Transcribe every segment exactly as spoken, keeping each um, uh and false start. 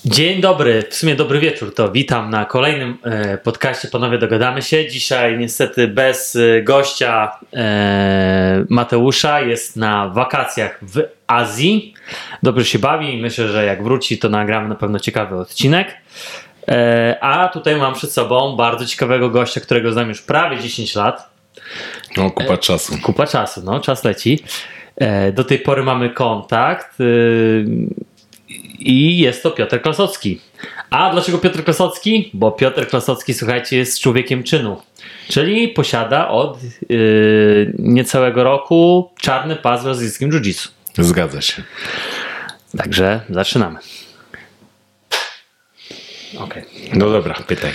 Dzień dobry, w sumie dobry wieczór, to witam na kolejnym e, podcaście Panowie Dogadamy się. Dzisiaj niestety bez e, gościa e, Mateusza, jest na wakacjach w Azji. Dobrze się bawi i myślę, że jak wróci, to nagramy na pewno ciekawy odcinek. E, a tutaj mam przed sobą bardzo ciekawego gościa, którego znam już prawie dziesięć lat. No, kupa czasu. E, kupa czasu, no, czas leci. E, do tej pory mamy kontakt. E, I jest to Piotr Klasocki. A dlaczego Piotr Klasocki? Bo Piotr Klasocki, słuchajcie, jest człowiekiem czynu. Czyli posiada od yy, niecałego roku czarny pas w brazylijskim jiu-jitsu. Zgadza się. Także zaczynamy. Okej. Okay. No dobra, pytaj.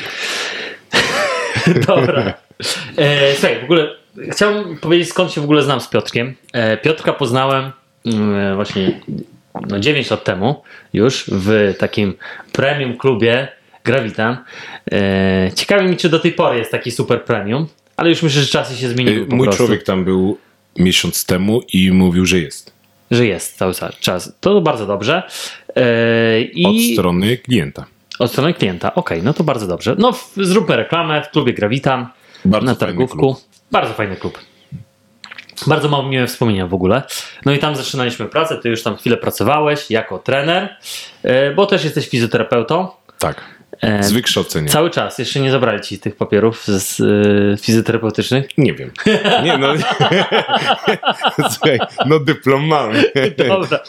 Dobra. E, słuchaj, w ogóle chciałbym powiedzieć, skąd się w ogóle znam z Piotrkiem. E, Piotrka poznałem yy, właśnie... No dziewięć lat temu już w takim premium klubie Gravitan. Eee, ciekawi mi, czy do tej pory jest taki super premium, ale już myślę, że czasy się zmieniły. Mój prostu. Człowiek tam był miesiąc temu i mówił, że jest. Że jest cały czas. To bardzo dobrze. Eee, i... Od strony klienta. Od strony klienta, okej, okay, no to bardzo dobrze. No w, zróbmy reklamę w klubie Gravitan. Bardzo na targówku. Bardzo fajny klub. Bardzo mało miłe wspomnienia w ogóle. No i tam zaczynaliśmy pracę, ty już tam chwilę pracowałeś jako trener, bo też jesteś fizjoterapeutą. Tak, z wykształcenia. Cały czas, jeszcze nie zabrali ci tych papierów z y, fizjoterapeutycznych? Nie wiem. Nie no. Słuchaj, no dyplom mam. Dobra.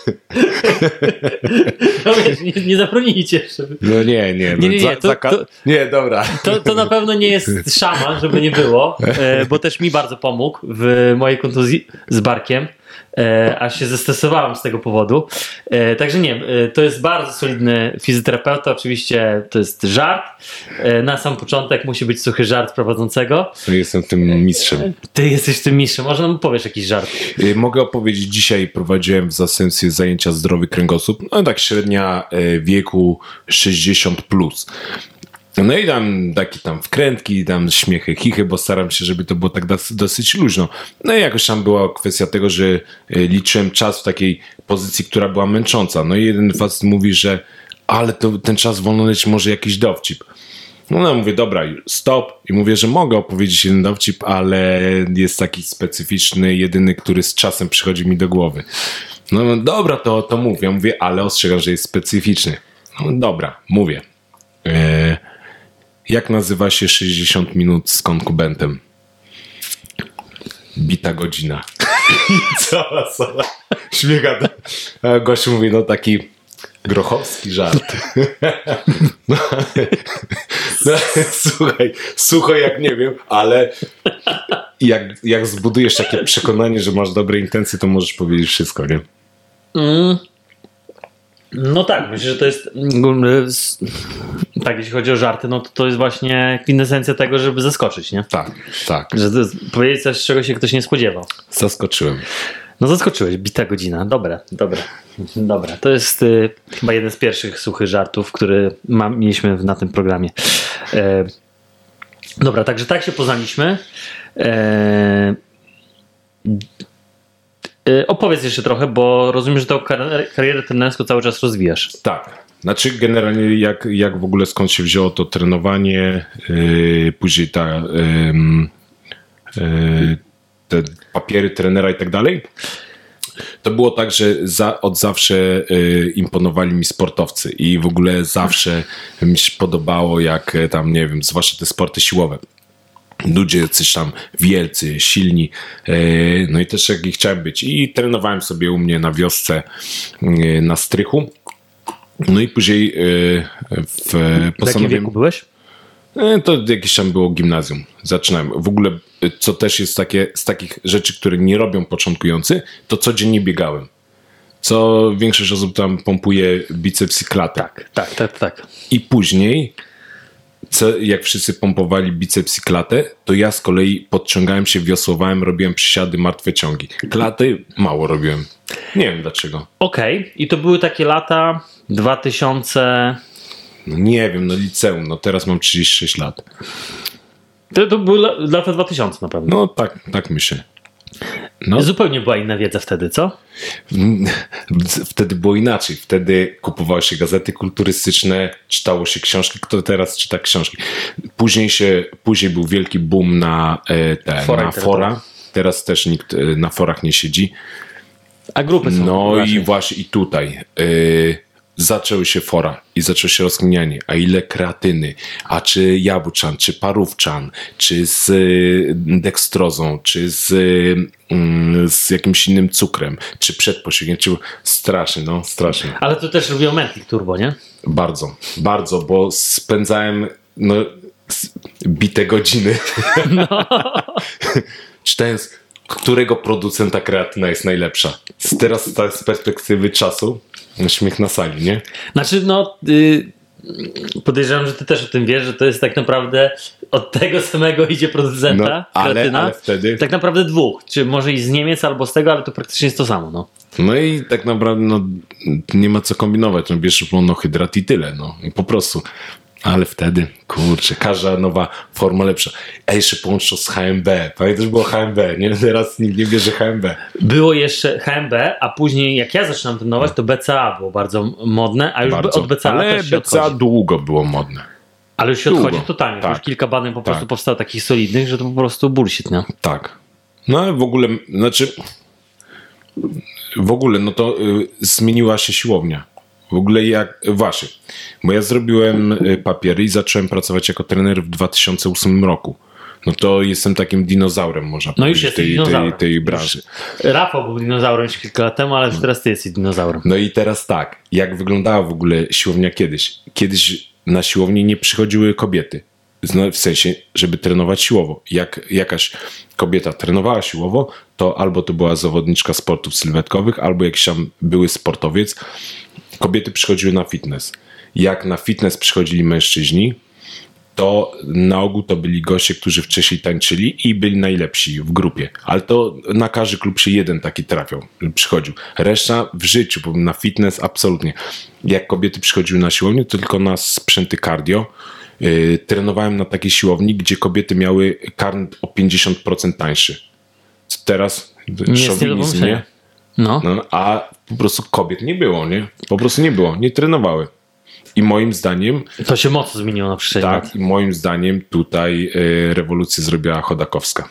No wiesz, nie, nie zabronili cię jeszcze. No nie, nie. No, nie, nie, nie, to, to, nie dobra. To, to na pewno nie jest szaman, żeby nie było, bo też mi bardzo pomógł w mojej kontuzji z barkiem. E, aż się zestresowałem z tego powodu. E, także nie, e, to jest bardzo solidny fizjoterapeuta. Oczywiście to jest żart. E, na sam początek musi być suchy żart prowadzącego. Jestem tym mistrzem. E, ty jesteś tym mistrzem. Może nam powiesz jakiś żart? E, mogę opowiedzieć. Dzisiaj prowadziłem w zastępstwie zajęcia zdrowy kręgosłup. No tak średnia e, wieku sześćdziesiąt plus. No i tam takie tam wkrętki, tam śmiechy, chichy, bo staram się, żeby to było tak dosyć luźno. No i jakoś tam była kwestia tego, że liczyłem czas w takiej pozycji, która była męcząca. No i jeden facet mówi, że ale to ten czas wolno leci, może jakiś dowcip. No, no mówię, dobra, stop. I mówię, że mogę opowiedzieć jeden dowcip, ale jest taki specyficzny, jedyny, który z czasem przychodzi mi do głowy. No, no dobra, to, to mówię. Ja mówię, ale ostrzegam, że jest specyficzny. No dobra, mówię. Eee, Jak nazywa się sześćdziesiąt minut z konkubentem? Bita godzina. Cała sala śmiecha. A gościu mówi, no taki grochowski żart. No, no, słuchaj, sucho jak nie wiem, ale jak, jak zbudujesz takie przekonanie, że masz dobre intencje, to możesz powiedzieć wszystko, nie? Mm. No tak, myślę, że to jest tak, jeśli chodzi o żarty, no to to jest właśnie kwintesencja tego, żeby zaskoczyć, nie? Tak, tak. Że to jest powiedzieć coś, czego się ktoś nie spodziewał. Zaskoczyłem. No zaskoczyłeś, bita godzina. Dobre, dobre, dobre. To jest y, chyba jeden z pierwszych suchych żartów, który ma, mieliśmy na tym programie. E, dobra, także tak się poznaliśmy. E, Opowiedz jeszcze trochę, bo rozumiem, że tą karierę trenerską cały czas rozwijasz. Tak. Znaczy generalnie jak, jak w ogóle skąd się wzięło to trenowanie, yy, później ta, yy, yy, te papiery trenera i tak dalej. To było tak, że za, od zawsze yy, imponowali mi sportowcy i w ogóle zawsze mi się podobało, jak tam, nie wiem, zwłaszcza te sporty siłowe. Ludzie coś tam wielcy, silni, no i też jaki chciałem być. I trenowałem sobie u mnie na wiosce na strychu. No i później w w jakim wieku byłeś? To jakieś tam było gimnazjum. Zaczynałem. W ogóle, co też jest takie, z takich rzeczy, które nie robią początkujący, to codziennie biegałem. Co większość osób tam pompuje biceps i klatę. Tak, tak, tak, tak. I później... Co, jak wszyscy pompowali biceps i klatę, to ja z kolei podciągałem się, wiosłowałem, robiłem przysiady, martwe ciągi. Klaty mało robiłem. Nie wiem dlaczego. Okej. Okay. I to były takie lata dwa tysiące... No nie wiem, no liceum. No teraz mam trzydzieści sześć lat. To, to były lata dwa tysiące na pewno. No tak, tak myślę. No. Zupełnie była inna wiedza wtedy, co? Wtedy było inaczej. Wtedy kupowało się gazety kulturystyczne, czytało się książki. Kto teraz czyta książki? Później, się, później był wielki boom na, e, te, Fora na fora. Teraz też nikt e, na forach nie siedzi. A grupy są. No raczej. i właśnie i tutaj e, zaczęły się fora i zaczęło się rozkminianie. A ile kreatyny? A czy jabłczan, czy parówczan, czy z y, dekstrozą, czy z, y, z jakimś innym cukrem, czy przed posiłkiem, czy strasznie, no strasznie. Ale to też robiło Mentlik Turbo, nie? Bardzo, bardzo, bo spędzałem no, s- bite godziny No. czytając, którego producenta kreatyna jest najlepsza. Z teraz tak z perspektywy czasu śmiech na sali, nie? Znaczy, no, y, podejrzewam, że ty też o tym wiesz, że to jest tak naprawdę od tego samego idzie producenta, No, ale, kreatyna. ale wtedy... Tak naprawdę dwóch, czy może i z Niemiec albo z tego, ale to praktycznie jest to samo, no. No i tak naprawdę no, nie ma co kombinować. No, bierzesz monohydrat i tyle. No. I po prostu. Ale wtedy, kurczę, każda nowa forma lepsza. A jeszcze połącz to z H M B. Pamiętasz, było H M B, nie? Teraz nikt nie bierze H M B. Było jeszcze H M B, a później jak ja zaczynam trenować, to B C A było bardzo modne, a już Bardzo. od B C A Ale też się B C A odchodzi. długo było modne. Ale już się długo. odchodzi totalnie. Tak. Już kilka badań po prostu Tak. powstało takich solidnych, że to po prostu bullshit, nie? Tak. No ale w ogóle, znaczy w ogóle, no to y, zmieniła się siłownia. W ogóle jak, właśnie, bo ja zrobiłem y, papiery i zacząłem pracować jako trener w dwa tysiące ósmym roku. No to jestem takim dinozaurem, można No już powiedzieć, jesteś tej, dinozaurem. tej, tej branży. Rafał był dinozaurem już kilka lat temu, ale już teraz ty jesteś dinozaurem. No i teraz tak, jak wyglądała w ogóle siłownia kiedyś? Kiedyś na siłownię nie przychodziły kobiety. No, w sensie, żeby trenować siłowo. Jak jakaś kobieta trenowała siłowo, to albo to była zawodniczka sportów sylwetkowych, albo jakiś tam były sportowiec. Kobiety przychodziły na fitness. Jak na fitness przychodzili mężczyźni, to na ogół to byli goście, którzy wcześniej tańczyli i byli najlepsi w grupie. Ale to na każdy klub się jeden taki trafiał, przychodził. Reszta w życiu, bo na fitness absolutnie. Jak kobiety przychodziły na siłownię, to tylko na sprzęty cardio. Yy, trenowałem na takiej siłowni, gdzie kobiety miały karnet o pięćdziesiąt procent tańszy. Teraz Nie jest nie do szowinizm, pomyślenia. nie? No. No, a po prostu kobiet nie było, nie? Po prostu nie było, nie trenowały. I moim zdaniem, To się mocno zmieniło na przestrzeni lat. tak, i moim zdaniem tutaj y, rewolucję zrobiła Chodakowska.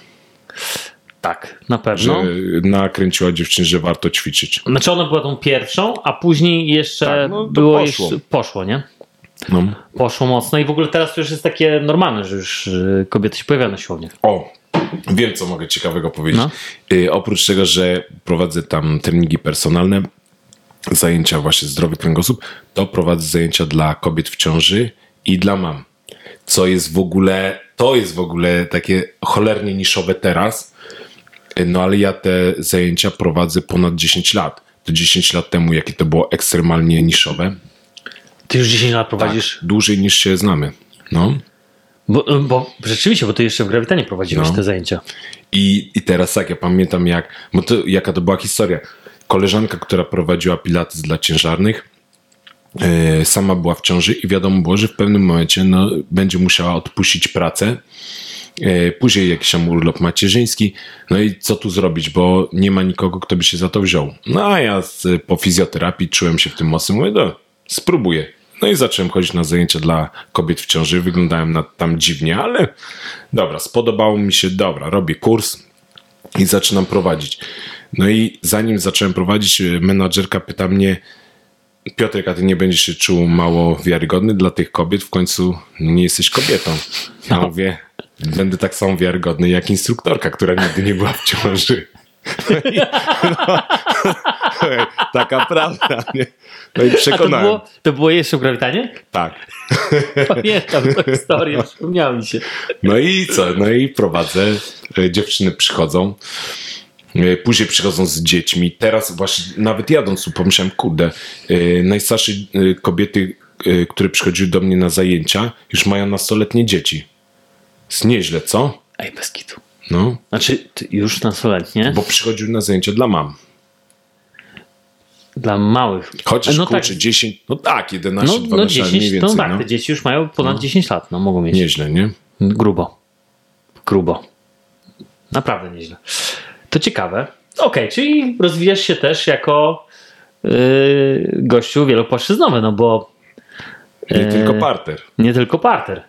Tak, na pewno. Że nakręciła dziewczyn, że warto ćwiczyć. Znaczy ona była tą pierwszą, a później jeszcze Tak, no to było poszło. jeszcze poszło, nie? No. Poszło mocno i w ogóle teraz to już jest takie normalne, że już y, kobiety się pojawiają na siłowniach. O, wiem co mogę ciekawego powiedzieć. No. Y, oprócz tego, że prowadzę tam treningi personalne, zajęcia właśnie zdrowy kręgosłup, to prowadzę zajęcia dla kobiet w ciąży i dla mam. Co jest w ogóle, to jest w ogóle takie cholernie niszowe teraz, no ale ja te zajęcia prowadzę ponad dziesięć lat. To dziesięć lat temu, jakie to było ekstremalnie niszowe. Ty już dziesięć lat prowadzisz. Tak, dłużej niż się znamy. No. Bo, bo rzeczywiście, bo ty jeszcze w Grawitanie prowadziłeś No. te zajęcia. I, I teraz tak, ja pamiętam jak, bo to, jaka to była historia. Koleżanka, która prowadziła pilates dla ciężarnych, e, sama była w ciąży i wiadomo było, że w pewnym momencie no, będzie musiała odpuścić pracę. E, później jakiś tam urlop macierzyński. No i co tu zrobić, bo nie ma nikogo, kto by się za to wziął. No a ja z, po fizjoterapii czułem się w tym mocno. Mówię, no spróbuję. No i zacząłem chodzić na zajęcia dla kobiet w ciąży. Wyglądałem na, tam dziwnie, ale dobra, spodobało mi się, dobra, robię kurs i zaczynam prowadzić. No i zanim zacząłem prowadzić, menadżerka pyta mnie: Piotrek, a ty nie będziesz się czuł mało wiarygodny dla tych kobiet? W końcu nie jesteś kobietą. Ja mówię, będę tak samo wiarygodny jak instruktorka, która nigdy nie była w ciąży. No i, no, taka prawda, nie? No i A to przekonałem. było, to było jeszcze w Grawitanie? Tak. Pamiętam tę historię, przypomniało mi się. No i co? No i prowadzę. Dziewczyny przychodzą. Później przychodzą z dziećmi. Teraz właśnie nawet jadąc tu pomyślałem, kurde, najstarsze kobiety, które przychodziły do mnie na zajęcia, już mają nastoletnie dzieci. Jest nieźle, co? Ej, bez kitu. No. Znaczy, ty już nastoletnie? Bo przychodziły na zajęcia dla mam. Dla małych. Chociaż no kurczę, tak, dziesięć, no tak, jedenaście, no, no dwanaście lat mniej dziesięć, więcej. no tak, no. te dzieci już mają ponad No. dziesięć lat, no mogą mieć. Nieźle, nie? Grubo. Grubo. Naprawdę nieźle. To ciekawe. Okej, czyli rozwijasz się też jako yy, gościu wielopłaszczyznowy, no bo Nie yy, tylko parter. nie tylko parter.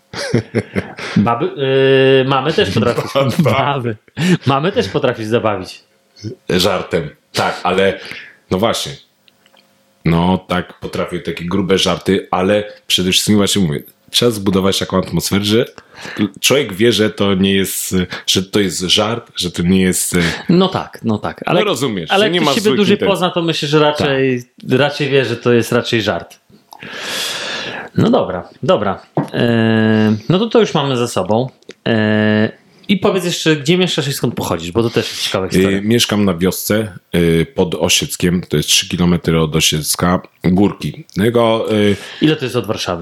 Baby, yy, mamy też potrafić baby. Mamy też potrafić zabawić. Żartem. Tak, ale no właśnie. No tak, potrafię takie grube żarty, ale przede wszystkim właśnie mówię, trzeba zbudować taką atmosferę, że człowiek wie, że to nie jest, że to jest żart, że to nie jest... No tak, no tak. Ale, no rozumiesz, ale że nie jak ma ktoś siebie złych dłużej intencji. pozna, to myślę, że raczej, tak. raczej wie, że to jest raczej żart. No dobra, dobra. Eee, no to to już mamy za sobą. Eee, I powiedz jeszcze, gdzie mieszkasz i skąd pochodzisz, bo to też jest ciekawa historia. Yy, mieszkam na wiosce yy, pod Osieckiem, to jest trzy kilometry od Osiecka, Górki. No jego, yy, Ile to jest od Warszawy?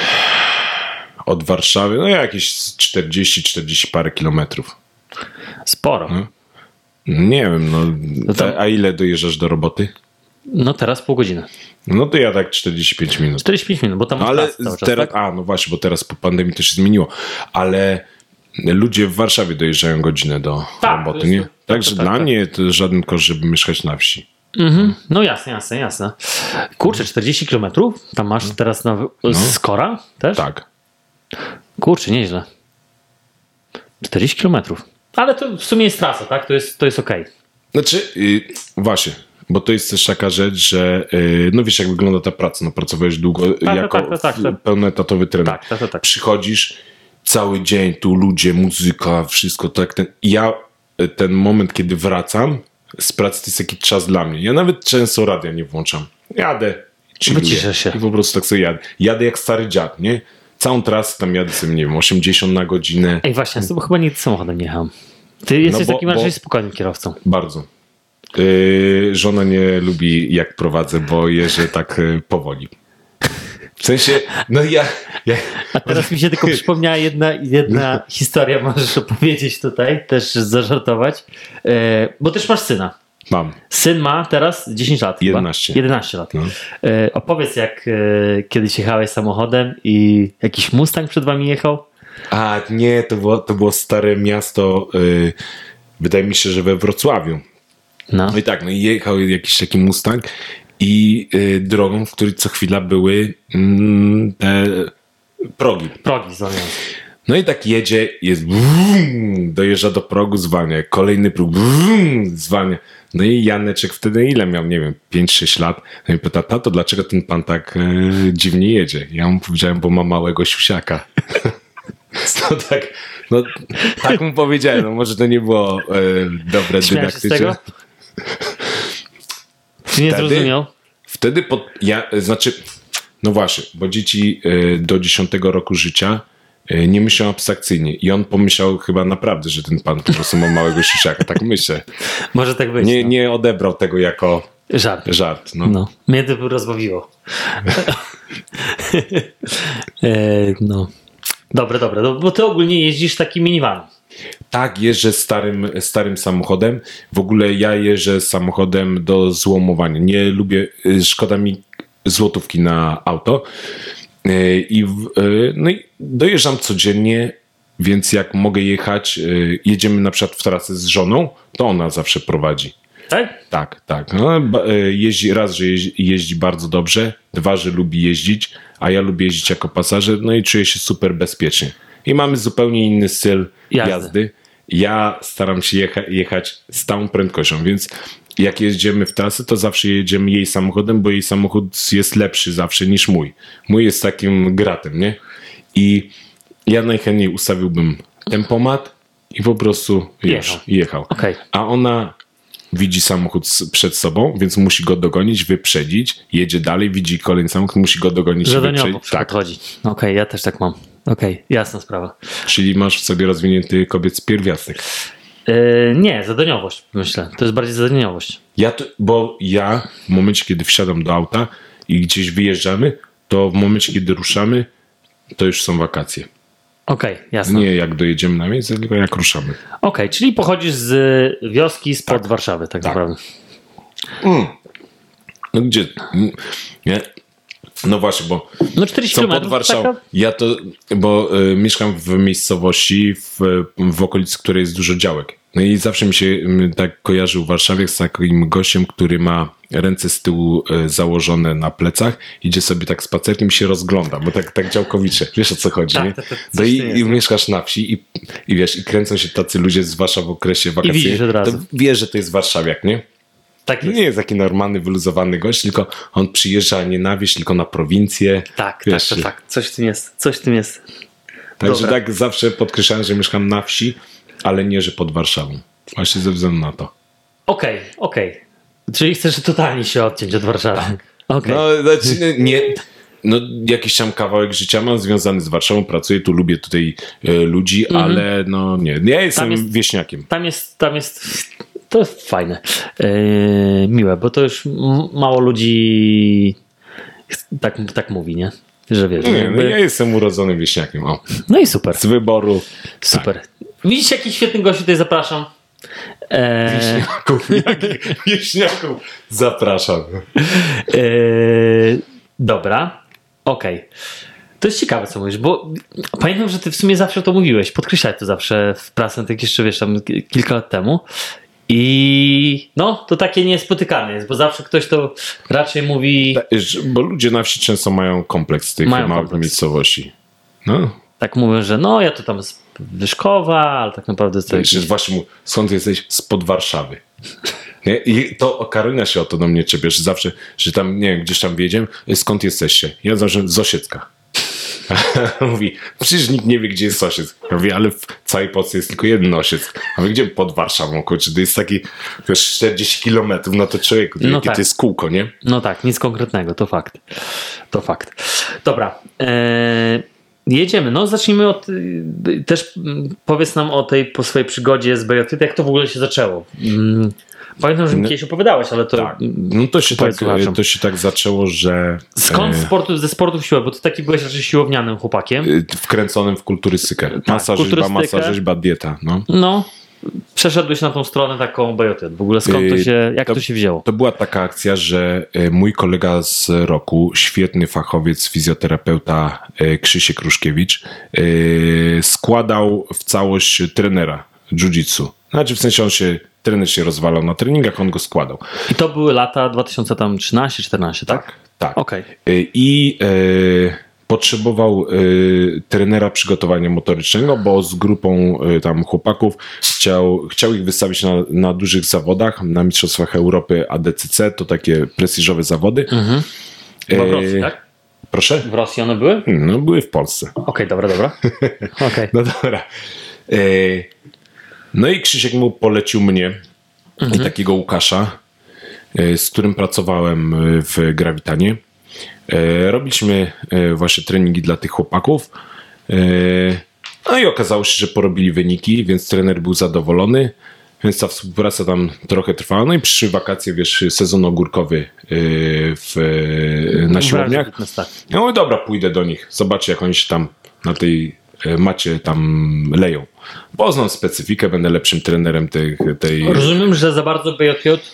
od Warszawy, no jakieś czterdzieści czterdzieści parę kilometrów. Sporo. No. Nie wiem, no, No tam- a, a ile dojeżdżasz do roboty? No teraz pół godziny. No to ja tak czterdzieści pięć minut. czterdzieści pięć minut, bo tam No ale ale cały czas, teraz, tak? a no właśnie, bo teraz po pandemii to się zmieniło, ale ludzie w Warszawie dojeżdżają godzinę do Tak, roboty, to jest- nie? tak, Także tak, tak, dla tak. mnie to żaden koszt, żeby mieszkać na wsi. Mhm. No jasne, jasne, jasne. Kurczę, czterdzieści kilometrów? Tam masz teraz na... Skora też? Tak. Kurczę, nieźle. czterdzieści kilometrów. Ale to w sumie jest trasa, tak? To jest, to jest okej. Znaczy, yy, właśnie, bo to jest też taka rzecz, że yy, no wiesz jak wygląda ta praca, no pracowałeś długo tak, jako tak, tak, tak. pełnoetatowy trener. Tak, tak, tak, tak. Przychodzisz cały dzień, tu ludzie, muzyka, wszystko tak. Ten, ja y, ten moment, kiedy wracam z pracy, to jest taki czas dla mnie. Ja nawet często radia nie włączam. Jadę, chilluję Wyciszasz się. i po prostu tak sobie jadę. Jadę jak stary dziad, nie? Całą trasę tam jadę sobie, nie wiem, osiemdziesiąt na godzinę. Ej, właśnie, z tobą chyba nigdy samochodem nie jechałem. Ty jesteś bo- takim bo- raczej spokojnym kierowcą. Bardzo. Yy, żona nie lubi jak prowadzę, bo jeżdżę tak yy, powoli. W sensie, no ja... ja A teraz mi się tylko przypomniała jedna, jedna historia, możesz opowiedzieć tutaj, też zażartować, e, bo też masz syna. mam. Syn ma teraz dziesięć lat. chyba? jedenaście. jedenaście lat. No. E, opowiedz, jak e, kiedyś jechałeś samochodem i jakiś Mustang przed wami jechał? A nie, to było, to było stare miasto, yy, wydaje mi się, że we Wrocławiu. No. No i tak, no i jechał jakiś taki Mustang i yy, drogą, w której co chwila były mm, te progi. Progi zwalniające. No i tak jedzie, jest wum, dojeżdża do progu, zwalnia. Kolejny próg, wum, zwalnia. No i Janeczek wtedy ile miał? Nie wiem, pięć sześć lat. No i pyta, tato, dlaczego ten pan tak e, dziwnie jedzie? Ja mu powiedziałem, bo ma małego siusiaka. No tak, no tak mu powiedziałem. No może to nie było e, dobre Śmiałeś się z dydaktyczne. tego? Czy nie Wtedy- zrozumiał? Wtedy, pod, ja, e, znaczy, no właśnie, bo dzieci e, do dziesiątego roku życia e, nie myślą abstrakcyjnie. I on pomyślał chyba naprawdę, że ten pan po prostu ma małego siusiaka. Tak myślę. Może tak być. Nie, no. nie odebrał tego jako Żart. żart. No. No, mnie to rozbawiło. e, no. Dobre, dobre. No, bo ty ogólnie jeździsz takim minivanem. Tak, jeżdżę starym, starym samochodem. W ogóle ja jeżdżę samochodem do złomowania. Nie lubię, y, szkoda mi złotówki na auto. Y, I, w- y, no i dojeżdżam codziennie, więc jak mogę jechać, y, jedziemy na przykład w trasę z żoną, to ona zawsze prowadzi. Tak? Tak, tak. No, ba- y, jeździ, raz, że jeździ, jeździ bardzo dobrze, dwa, że lubi jeździć, a ja lubię jeździć jako pasażer, no i czuję się super bezpiecznie. I mamy zupełnie inny styl Jazdy. jazdy. Ja staram się jecha- jechać z tą prędkością, więc jak jedziemy w trasę, to zawsze jedziemy jej samochodem, bo jej samochód jest lepszy zawsze niż mój. Mój jest takim gratem, nie? I ja najchętniej ustawiłbym tempomat i po prostu już Jechał. jechał. Okej. A ona widzi samochód s- przed sobą, więc musi go dogonić, wyprzedzić, jedzie dalej, widzi kolejny samochód, musi go dogonić i Że do niego wyprzedzić. Tak, podchodzi. Okej, ja też tak mam. Okej, jasna sprawa. czyli masz w sobie rozwinięty kobiecy pierwiastek. E, nie, zadaniowość myślę. To jest bardziej zadaniowość. Ja to, bo ja w momencie, kiedy wsiadam do auta i gdzieś wyjeżdżamy, to w momencie, kiedy ruszamy, to już są wakacje. Okej, jasne. Nie jak dojedziemy na miejsce, tylko jak ruszamy. Okej, czyli pochodzisz z wioski spod Warszawy tak, Tak. naprawdę. No gdzie? Mm, Nie? No właśnie, bo No czterdzieści są pod kilometrów. Warszawą. Taka... Ja to, bo y, mieszkam w miejscowości w, w okolicy, której jest dużo działek. No i zawsze mi się mm, tak kojarzył warszawiak z takim gościem, który ma ręce z tyłu e, założone na plecach, idzie sobie tak spacerkiem i się rozgląda, bo tak, tak działkowicie. Wiesz, o co chodzi, Tak, nie? to- to coś No i, ty jest. i mieszkasz na wsi i, i wiesz, i kręcą się tacy ludzie zwłaszcza w okresie wakacji. widzisz od razu. To wiesz, że to jest warszawiak, nie? Tak To jest. nie jest taki normalny, wyluzowany gość, tylko on przyjeżdża nie na wieś, tylko na prowincję. Tak, Wiesz, tak, tak, tak. Coś w tym jest. Coś w tym jest. Także Dobra. tak zawsze podkreślałem, że mieszkam na wsi, ale nie, że pod Warszawą. Właśnie ze względu na to. Okej, okej. Czyli chcesz totalnie się odciąć od Warszawy. Okej. No, znaczy, nie, no, jakiś tam kawałek życia mam związany z Warszawą, pracuję tu, lubię tutaj e, ludzi, ale no nie, ja jestem jest- wieśniakiem. Tam jest, tam jest, to jest fajne, yy, miłe, bo to już m- mało ludzi tak, tak mówi, nie? Że wiesz, Nie, no, jakby... ja jestem urodzonym wieśniakiem, o, No i super, z wyboru. super. Widzicie, jaki świetny gość tutaj zapraszam? Eee, Wieśniaków, jakich wieśniaków zapraszam. eee, dobra, okej. To jest ciekawe, co mówisz, bo pamiętam, że ty w sumie zawsze to mówiłeś, podkreślałeś to zawsze w pracy, tak jeszcze wiesz, tam ki- kilka lat temu. I no, to takie niespotykane jest, bo zawsze ktoś to raczej mówi, Że- Bo ludzie na wsi często mają kompleks tych Mają małych kompleks. miejscowości. No, tak mówią, że no, ja to tam z Wyszkowa, ale tak naprawdę to że jakiś... właśnie mu, skąd jesteś? Spod Warszawy. Nie? I to Karolina się o to do mnie czepie, że zawsze, że tam, nie wiem, gdzieś tam wiedziałem, skąd jesteście? Ja zawsze z Osiecka. Mówi, przecież nikt nie wie, gdzie jest Osiec. Ja mówię, ale w całej Polsce jest tylko jeden Osiec. A my gdzie pod Warszawą? Kurczę, to jest taki wiesz, czterdzieści kilometrów, no to człowieku, to, No jakie tak. to jest kółko, nie? No tak, nic konkretnego, to fakt. To fakt. Dobra. Eee, jedziemy. No, zacznijmy od. y, Też mm, powiedz nam o tej po swojej przygodzie z B J T, jak to w ogóle się zaczęło. Mm, Pamiętam, że mi kiedyś opowiadałeś, ale to. Tak. No to się, tak, Powiedz słuchaczom. to się tak zaczęło, że Skąd e, sportu, ze sportów siłowych? Bo ty taki byłeś raczej siłownianym chłopakiem. y, wkręconym w kulturystykę. Masa rzeźba, kulturystykę. masa rzeźba, dieta. No. No, przeszedłeś na tą stronę taką B J T. W ogóle skąd to Yy, się, jak to, to- się wzięło? To była taka akcja, że e, mój kolega z roku, świetny fachowiec, fizjoterapeuta e, Krzysiek Ruszkiewicz, e, składał w całość trenera jiu-jitsu. Znaczy w sensie on się, trener się rozwalał na treningach, on go składał. I to były lata dwa tysiące trzynaście czternaście, tak? Tak. Okej. E, I e, potrzebował e, trenera przygotowania motorycznego, bo z grupą e, tam chłopaków chciał, chciał ich wystawić na, na dużych zawodach, na Mistrzostwach Europy A D C C, to takie prestiżowe zawody. Mhm. Chyba w E, Rosji, tak? Proszę? W Rosji one były? Okej, No, były w Polsce. dobra, dobra. Okej. No dobra. E, no i Krzysiek mu polecił mnie i takiego Łukasza, e, z którym pracowałem e, w Grawitanie. E, robiliśmy e, właśnie treningi dla tych chłopaków. E, no i okazało się, że porobili wyniki, więc trener był zadowolony. Więc ta współpraca tam trochę trwała. No i przyszły wakacje, wiesz, sezon ogórkowy e, w, na siłowniach. Fitness, tak. Ja mówię, dobra, pójdę do nich, zobaczę jak oni się tam na tej e, macie tam leją. Poznam specyfikę, będę lepszym trenerem tej... tej... Rozumiem, że za bardzo B J J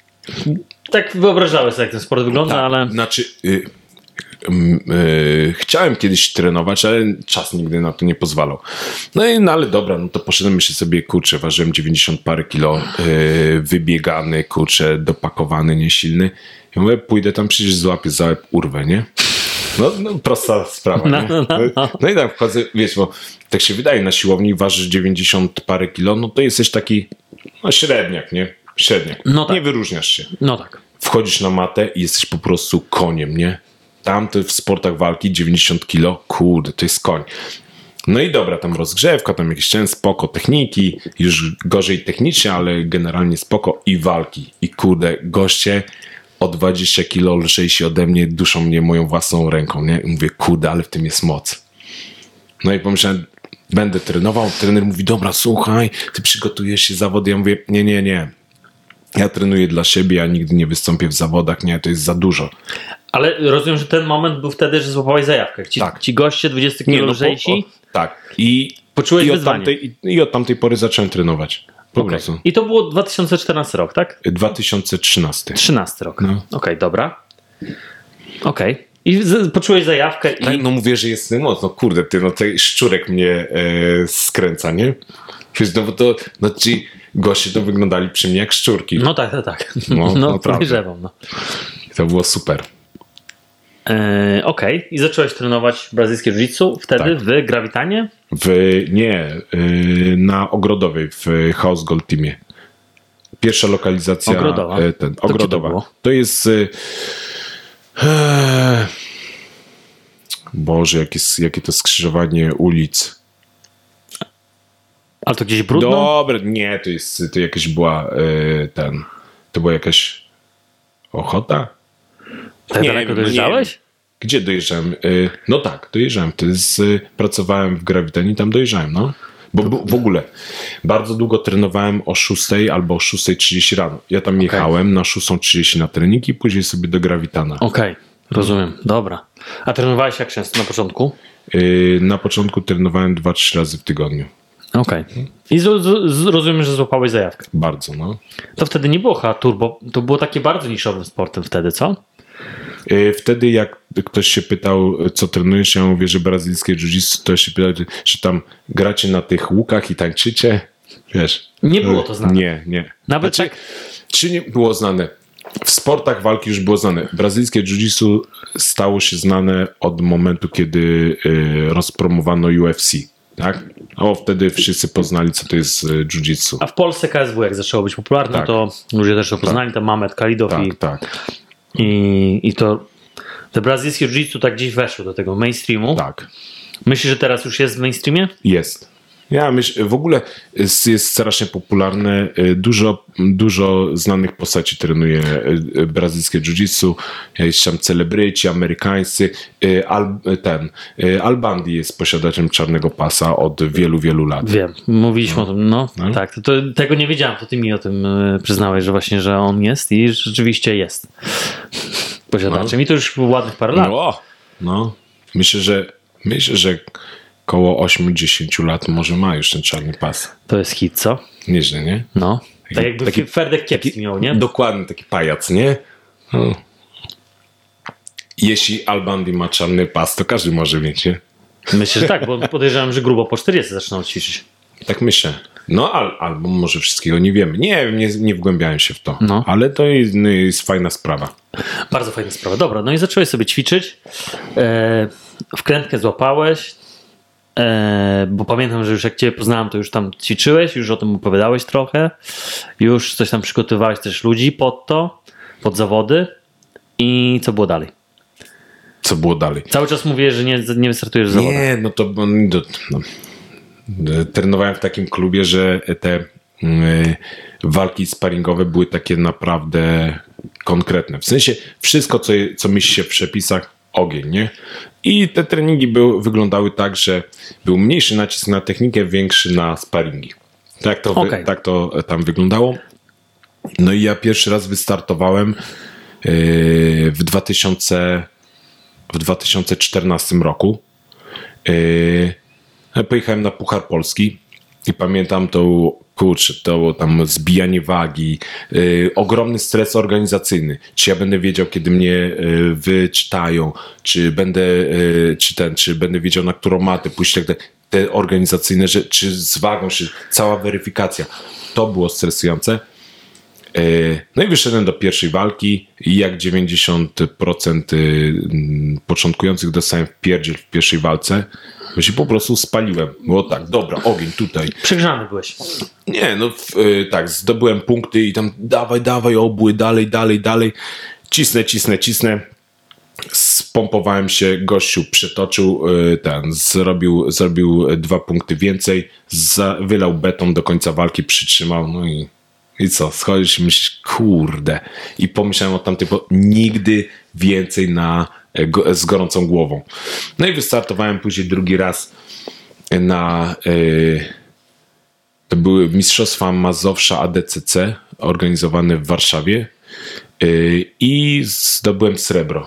tak wyobrażałeś sobie, jak ten sport wygląda, Tak, ale Znaczy, y, y, y, chciałem kiedyś trenować, ale czas nigdy na to nie pozwalał. No i no ale dobra, no to poszedłem się sobie, kurczę, ważyłem dziewięćdziesiąt parę kilo, y, wybiegany, kurczę, dopakowany, niesilny. Ja mówię, pójdę tam, przecież złapię za łeb, urwę, nie? No, no prosta sprawa, No, nie? no, no, no. No i tak wchodzę, wiesz, bo tak się wydaje, na siłowni ważysz dziewięćdziesiąt parę kilo, no to jesteś taki, no średniak, nie? Średniak. No tak. Nie wyróżniasz się. no tak. Wchodzisz na matę i jesteś po prostu koniem, nie? Tamte w sportach walki dziewięćdziesiąt kilo, kurde, to jest koń. No i dobra, tam rozgrzewka, tam jakieś ten spoko, techniki, już gorzej technicznie, ale generalnie spoko i walki. I kurde, goście o dwadzieścia kilo lżejsi ode mnie, duszą mnie moją własną ręką, nie? I mówię, kurde, ale w tym jest moc. No i pomyślałem, będę trenował, trener mówi, dobra, słuchaj, ty przygotujesz się zawody. Ja mówię, nie, nie, nie. Ja trenuję dla siebie, ja nigdy nie wystąpię w zawodach, nie, to jest za dużo. Ale rozumiem, że ten moment był wtedy, że złapałeś zajawkę. Ci, Tak. ci goście dwadzieścia Nie, kilo no, po- lżejsi. o, tak. I, Poczułeś i, od wyzwanie. tamtej, i, I od tamtej pory zacząłem trenować. Po Okej. prostu. I to było dwa tysiące czternasty rok, tak? dwa tysiące trzynasty. trzynasty rok. No. Okej, dobra. Okej. I z, poczułeś zajawkę i... Tak, no mówię, że jest moc. No kurde, ty, no ten szczurek mnie e, skręca, nie? Wiesz, no bo to, no ci, goście to wyglądali przy mnie jak szczurki. No tak, tak, tak. No, No, naprawdę. podejrzewam. No. To było super. E, Okej. Okay. I zacząłeś trenować brazylijskie jiu-jitsu wtedy Tak. w Grawitanie? W, nie, yy, na Ogrodowej w House Gold Teamie. Pierwsza lokalizacja. Ogrodowa. Yy, ten, To Ogrodowa. gdzie to To, było? jest. Yy, e, Boże, jakie, jakie to skrzyżowanie ulic. Ale to gdzieś brudno? Dobre, nie, to jest. To jakaś była yy, ten. To była jakaś Ochota? Tak nie daleko wiem, dojeżdżałeś? nie. Gdzie dojeżdżałem? Yy, no tak, dojeżdżałem. To jest, yy, pracowałem w Grawitanie i tam dojeżdżałem, no. Bo, bo w ogóle bardzo długo trenowałem o szóstej albo o szósta trzydzieści rano. Ja tam jechałem na szósta trzydzieści na trening i później sobie do Grawitana. Okej, okay, rozumiem. Dobra. A trenowałeś jak często na początku? Yy, na początku trenowałem dwa trzy razy w tygodniu. Okej. Okay. I z, z, rozumiem, że złapałeś zajawkę. Bardzo, no. To wtedy nie było chyba turbo. To było takie bardzo niszowym sportem wtedy, co? Yy, wtedy jak ktoś się pytał, co trenujesz, ja mówię, że brazylijskie jiu-jitsu, to się pytał, że tam gracie na tych łukach i tańczycie. Wiesz. Nie było to znane. Nie, nie. Nawet znaczy, tak? Czy nie było znane? W sportach walki już było znane. Brazylijskie jiu-jitsu stało się znane od momentu, kiedy y, rozpromowano U F C. Tak? O, wtedy wszyscy poznali, co to jest y, jiu-jitsu. A w Polsce K S W jak zaczęło być popularne, Tak. to ludzie też to poznali, tam Mamet Kalidow Tak, i, tak, i, i to te brazylijskie jiu-jitsu tak gdzieś weszło do tego mainstreamu. tak. Myślisz, że teraz już jest w mainstreamie? Jest. Ja myślę, w ogóle jest, jest strasznie popularne. Dużo, dużo znanych postaci trenuje brazylijskie jiu-jitsu. Jest tam celebryci amerykańscy. Al, ten, Al Bundy jest posiadaczem czarnego pasa od wielu, wielu lat. Wiem, mówiliśmy No. o tym, no, No. tak, to, to, tego nie wiedziałem, to ty mi o tym y, przyznałeś, że właśnie, że on jest i rzeczywiście jest posiadaczem i to już ładnych parę lat. No, no. Myślę, że myślę, że koło osiem dziesięć lat może ma już ten czarny pas. To jest hit, co? Nieźle, nie? No, tak jakby taki- Ferdek Kiepski miał, nie? Dokładnie, taki pajac, nie? No. Jeśli Al Bundy ma czarny pas, to każdy może mieć, nie? Myślę, że tak, bo podejrzewam, że grubo po czterdziestu zaczynał ćwiczyć. Tak myślę. No, al, albo może wszystkiego nie wiemy. Nie wiem, nie, nie wgłębiałem się w to. No. Ale to jest, no, jest fajna sprawa. Bardzo fajna sprawa. Dobra, no i zacząłeś sobie ćwiczyć. E, wkrętkę złapałeś, e, bo pamiętam, że już jak cię poznałem, to już tam ćwiczyłeś, już o tym opowiadałeś trochę, już coś tam przygotowywałeś też ludzi pod to, pod zawody i co było dalej? Co było dalej? Cały czas mówię, że nie, nie wystartujesz w zawodach. Nie, no to no, no, trenowałem w takim klubie, że te y, walki sparingowe były takie naprawdę konkretne. W sensie wszystko, co, co mieści się w przepisach, ogień, nie? I te treningi były, wyglądały tak, że był mniejszy nacisk na technikę, większy na sparingi. Tak to, Okay. wy, tak to tam wyglądało. No i ja pierwszy raz wystartowałem yy, w, dwa tysiące, w dwa tysiące czternastym roku. Yy, Pojechałem na Puchar Polski i pamiętam to, kurczę, to tam zbijanie wagi, yy, ogromny stres organizacyjny. Czy ja będę wiedział, kiedy mnie yy, wyczytają, czy będę, yy, czy ten, czy będę wiedział, na którą matę pójść, tak, te organizacyjne rzeczy, czy z wagą, czy cała weryfikacja. To było stresujące. Yy, no i wyszedłem do pierwszej walki i jak dziewięćdziesiąt procent yy, początkujących dostałem w pierdziel w pierwszej walce, bo się po prostu spaliłem. Było tak, dobra, ogień tutaj. Przegrzany byłeś. Nie, no w, yy, tak, zdobyłem punkty i tam dawaj, dawaj, obły, dalej, dalej, dalej. Cisnę, cisnę, cisnę. Spompowałem się, gościu przetoczył, yy, ten, zrobił, zrobił dwa punkty więcej, za, wylał beton do końca walki, przytrzymał, no i I co, schodzisz i myślisz, kurde. I pomyślałem o tamtej, bo nigdy więcej na, go, z gorącą głową. No i wystartowałem później drugi raz na, yy, to były Mistrzostwa Mazowsza A D C C, organizowane w Warszawie yy, i zdobyłem srebro.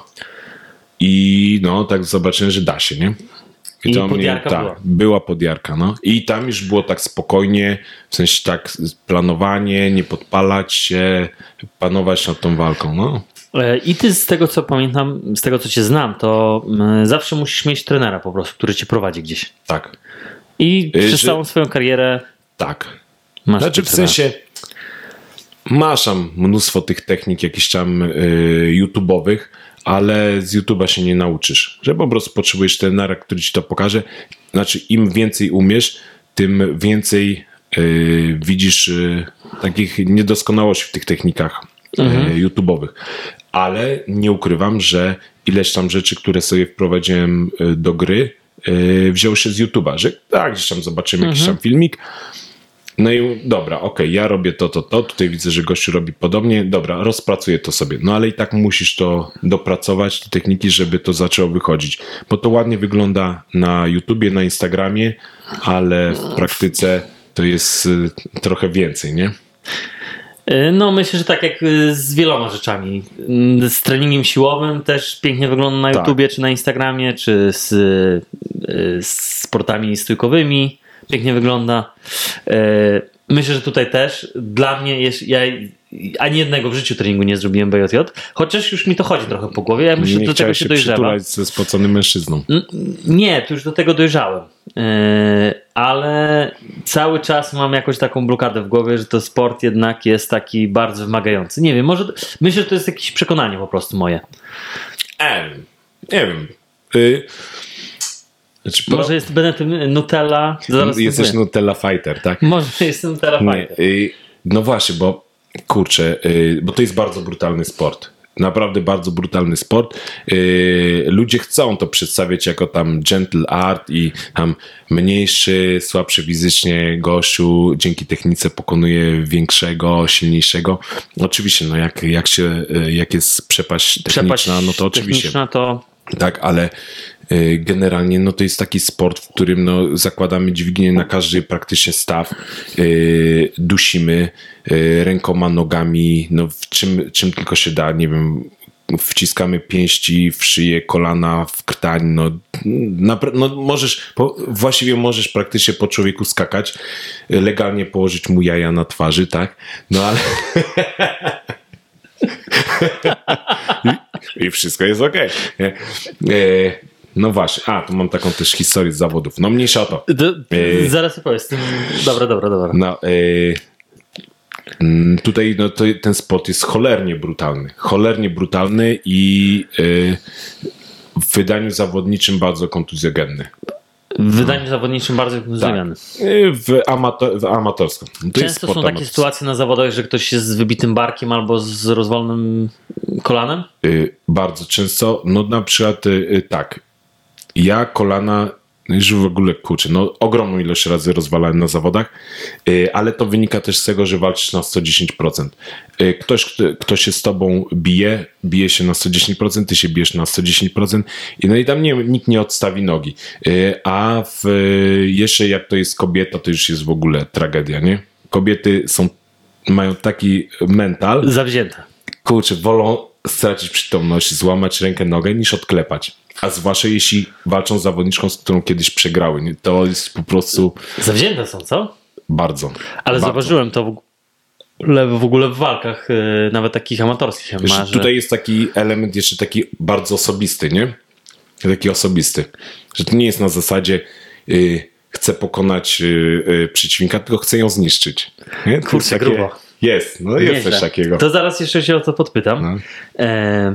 I no, tak zobaczyłem, że da się, nie? I to podjarka tak, była. była podjarka, no. I tam już było tak spokojnie, w sensie tak planowanie, nie podpalać się, panować nad tą walką, no. I ty z tego, co pamiętam, z tego, co cię znam, to mm, zawsze musisz mieć trenera po prostu, który cię prowadzi gdzieś. Tak, I Y, przez że- całą swoją karierę tak. Masz znaczy w sensie masz tam mnóstwo tych technik jakichś tam y, YouTube'owych, ale z YouTube'a się nie nauczysz. Że po prostu potrzebujesz trenera, który ci to pokaże. Znaczy im więcej umiesz, tym więcej y, widzisz y, takich niedoskonałości w tych technikach mhm. y, YouTube'owych. Ale nie ukrywam, że ileś tam rzeczy, które sobie wprowadziłem y, do gry, y, wzięło się z YouTube'a. Że tak, gdzieś tam zobaczymy mhm. jakiś tam filmik. No i dobra, okej, okay, ja robię to, to, to, tutaj widzę, że gościu robi podobnie, dobra, rozpracuję to sobie. No ale i tak musisz to dopracować, te techniki, żeby to zaczęło wychodzić. Bo to ładnie wygląda na YouTubie, na Instagramie, ale w praktyce to jest trochę więcej, nie? No myślę, że tak jak z wieloma rzeczami. Z treningiem siłowym też pięknie wygląda na YouTubie, tak. czy na Instagramie, czy z, z sportami stójkowymi. Pięknie wygląda. Myślę, że tutaj też dla mnie jest, ja ani jednego w życiu treningu nie zrobiłem B J J, chociaż już mi to chodzi trochę po głowie. Ja myślę, że do tego się, się dojrzewa. Ze spoconym mężczyzną. Nie, tu już do tego dojrzałem. Ale cały czas mam jakąś taką blokadę w głowie, że to sport jednak jest taki bardzo wymagający. Nie wiem, może myślę, że to jest jakieś przekonanie po prostu moje. E, nie wiem. Y Znaczy, Może pro... jest Benetton Nutella. Zaraz jesteś Nutella Fighter, tak? Może jest Nutella Fighter. Nie, no właśnie, bo kurczę, bo to jest bardzo brutalny sport. Naprawdę bardzo brutalny sport. Ludzie chcą to przedstawiać jako tam gentle art i tam mniejszy, słabszy fizycznie gościu dzięki technice pokonuje większego, silniejszego. Oczywiście, no jak, jak się, jak jest przepaść techniczna, przepaść no to oczywiście. To... Tak, ale generalnie no to jest taki sport, w którym no zakładamy dźwignię na każdy praktycznie staw, yy, dusimy yy, rękoma, nogami, no w czym, czym tylko się da, nie wiem, wciskamy pięści w szyję, kolana w krtań, no, napra- no możesz, po, właściwie możesz praktycznie po człowieku skakać, legalnie położyć mu jaja na twarzy, tak? No ale... I, I wszystko jest okej. Okay. Yy, No właśnie, a tu mam taką też historię z zawodów. No mniejsza o to. Do, e, zaraz opowiem. Dobra, dobra, dobra. No, e, tutaj no, to, ten sport jest cholernie brutalny. Cholernie brutalny i e, w wydaniu zawodniczym bardzo kontuzjogenny. W wydaniu no. zawodniczym bardzo kontuzjogenny. Tak. W, amato- w amatorsko. To Często są takie amatorski. sytuacje na zawodach, że ktoś jest z wybitym barkiem albo z rozwalonym kolanem? E, bardzo często. No na przykład e, tak. Ja kolana, już w ogóle kurczę, no ogromną ilość razy rozwalałem na zawodach, yy, ale to wynika też z tego, że walczysz na sto dziesięć procent. Yy, ktoś, kto, kto się z tobą bije, bije się na sto dziesięć procent, ty się bijesz na sto dziesięć procent i no i tam nie, nikt nie odstawi nogi. Yy, a w, yy, jeszcze jak to jest kobieta, to już jest w ogóle tragedia, nie? Kobiety są, mają taki mental. Zawzięte. Kurczę, wolą stracić przytomność, złamać rękę, nogę, niż odklepać. A zwłaszcza jeśli walczą z zawodniczką, z którą kiedyś przegrały. Nie? To jest po prostu... Zawzięte są, co? Bardzo. Ale bardzo. Zauważyłem to w ogóle, w ogóle w walkach, yy, nawet takich amatorskich. Wiesz, ma, że... Tutaj jest taki element jeszcze taki bardzo osobisty, nie? Taki osobisty. Że to nie jest na zasadzie yy, chcę pokonać yy, yy, przeciwnika, tylko chcę ją zniszczyć. Nie? To Kurczę, jest takie... grubo. Jest, no jest Nieźle. coś takiego. To zaraz jeszcze się o to podpytam. No. E,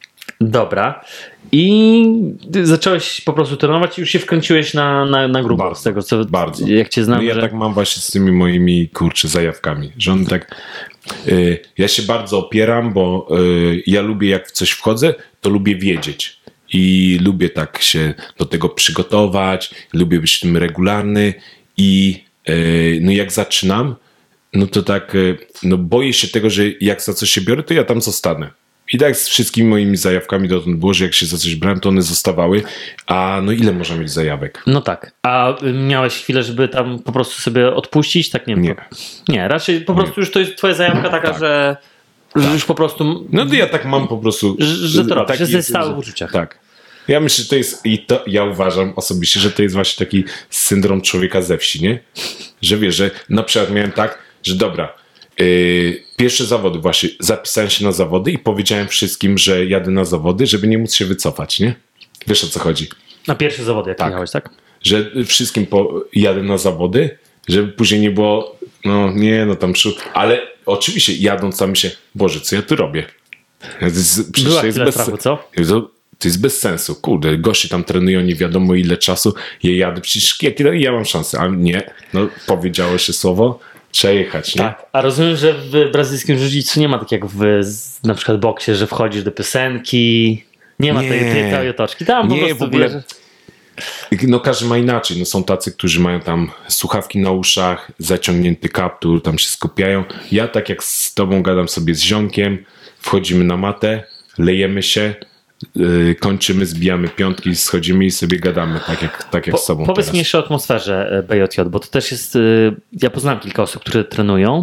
dobra. I zacząłeś po prostu trenować i już się wkręciłeś na, na, na grubo. Bardzo, z tego, co, bardzo. Jak cię znam, no ja że... tak mam właśnie z tymi moimi, kurczę, zajawkami. Że on tak... Yy, ja się bardzo opieram, bo yy, ja lubię, jak w coś wchodzę, to lubię wiedzieć. I lubię tak się do tego przygotować, lubię być tym regularny i yy, no jak zaczynam, no to tak, yy, no boję się tego, że jak za coś się biorę, to ja tam zostanę. I tak z wszystkimi moimi zajawkami dotąd było, że jak się za coś brałem, to one zostawały. A no ile można mieć zajawek? No tak. A miałeś chwilę, żeby tam po prostu sobie odpuścić? Tak nie wiem. Nie. Nie, raczej po prostu nie. Już to jest twoja zajawka taka, tak. że, że tak. już po prostu... No to ja tak mam po prostu... Że, że to robisz, że jest stały w uczuciach. Tak. Ja myślę, że to jest, i to ja uważam osobiście, że to jest właśnie taki syndrom człowieka ze wsi, nie? Że wiesz, że na przykład miałem tak, że dobra, yy, pierwsze zawody właśnie, zapisałem się na zawody i powiedziałem wszystkim, że jadę na zawody, żeby nie móc się wycofać, nie? Wiesz, o co chodzi? Na pierwsze zawody, jak tak. jechałeś, tak? Że wszystkim po, jadę na zawody, żeby później nie było No nie, no tam szuk. Ale oczywiście jadąc tam się, Boże, co ja tu robię? To jest, przecież Była to jest chwila bez, strachu, co? to, to jest bez sensu. Kurde, goście tam trenują nie wiadomo ile czasu. Ja jadę, przecież jakie ja mam szansę. A nie, no powiedziało się słowo, trzeba jechać, nie? Tak, a rozumiem, że w brazylijskim jiu-jitsu nie ma tak jak w na przykład boksie, że wchodzisz do piosenki, nie ma Nie. tej, tej całej otoczki. Tam po Nie, prostu w ogóle- wiesz, No każdy ma inaczej. No, są tacy, którzy mają tam słuchawki na uszach, zaciągnięty kaptur, tam się skupiają. Ja tak jak z tobą gadam sobie z ziomkiem, wchodzimy na matę, lejemy się, yy, kończymy, zbijamy piątki, schodzimy i sobie gadamy, tak jak, tak jak Po, z tobą powiedz teraz. mi jeszcze o atmosferze e, B J J, bo to też jest, y, ja poznałem kilka osób, które trenują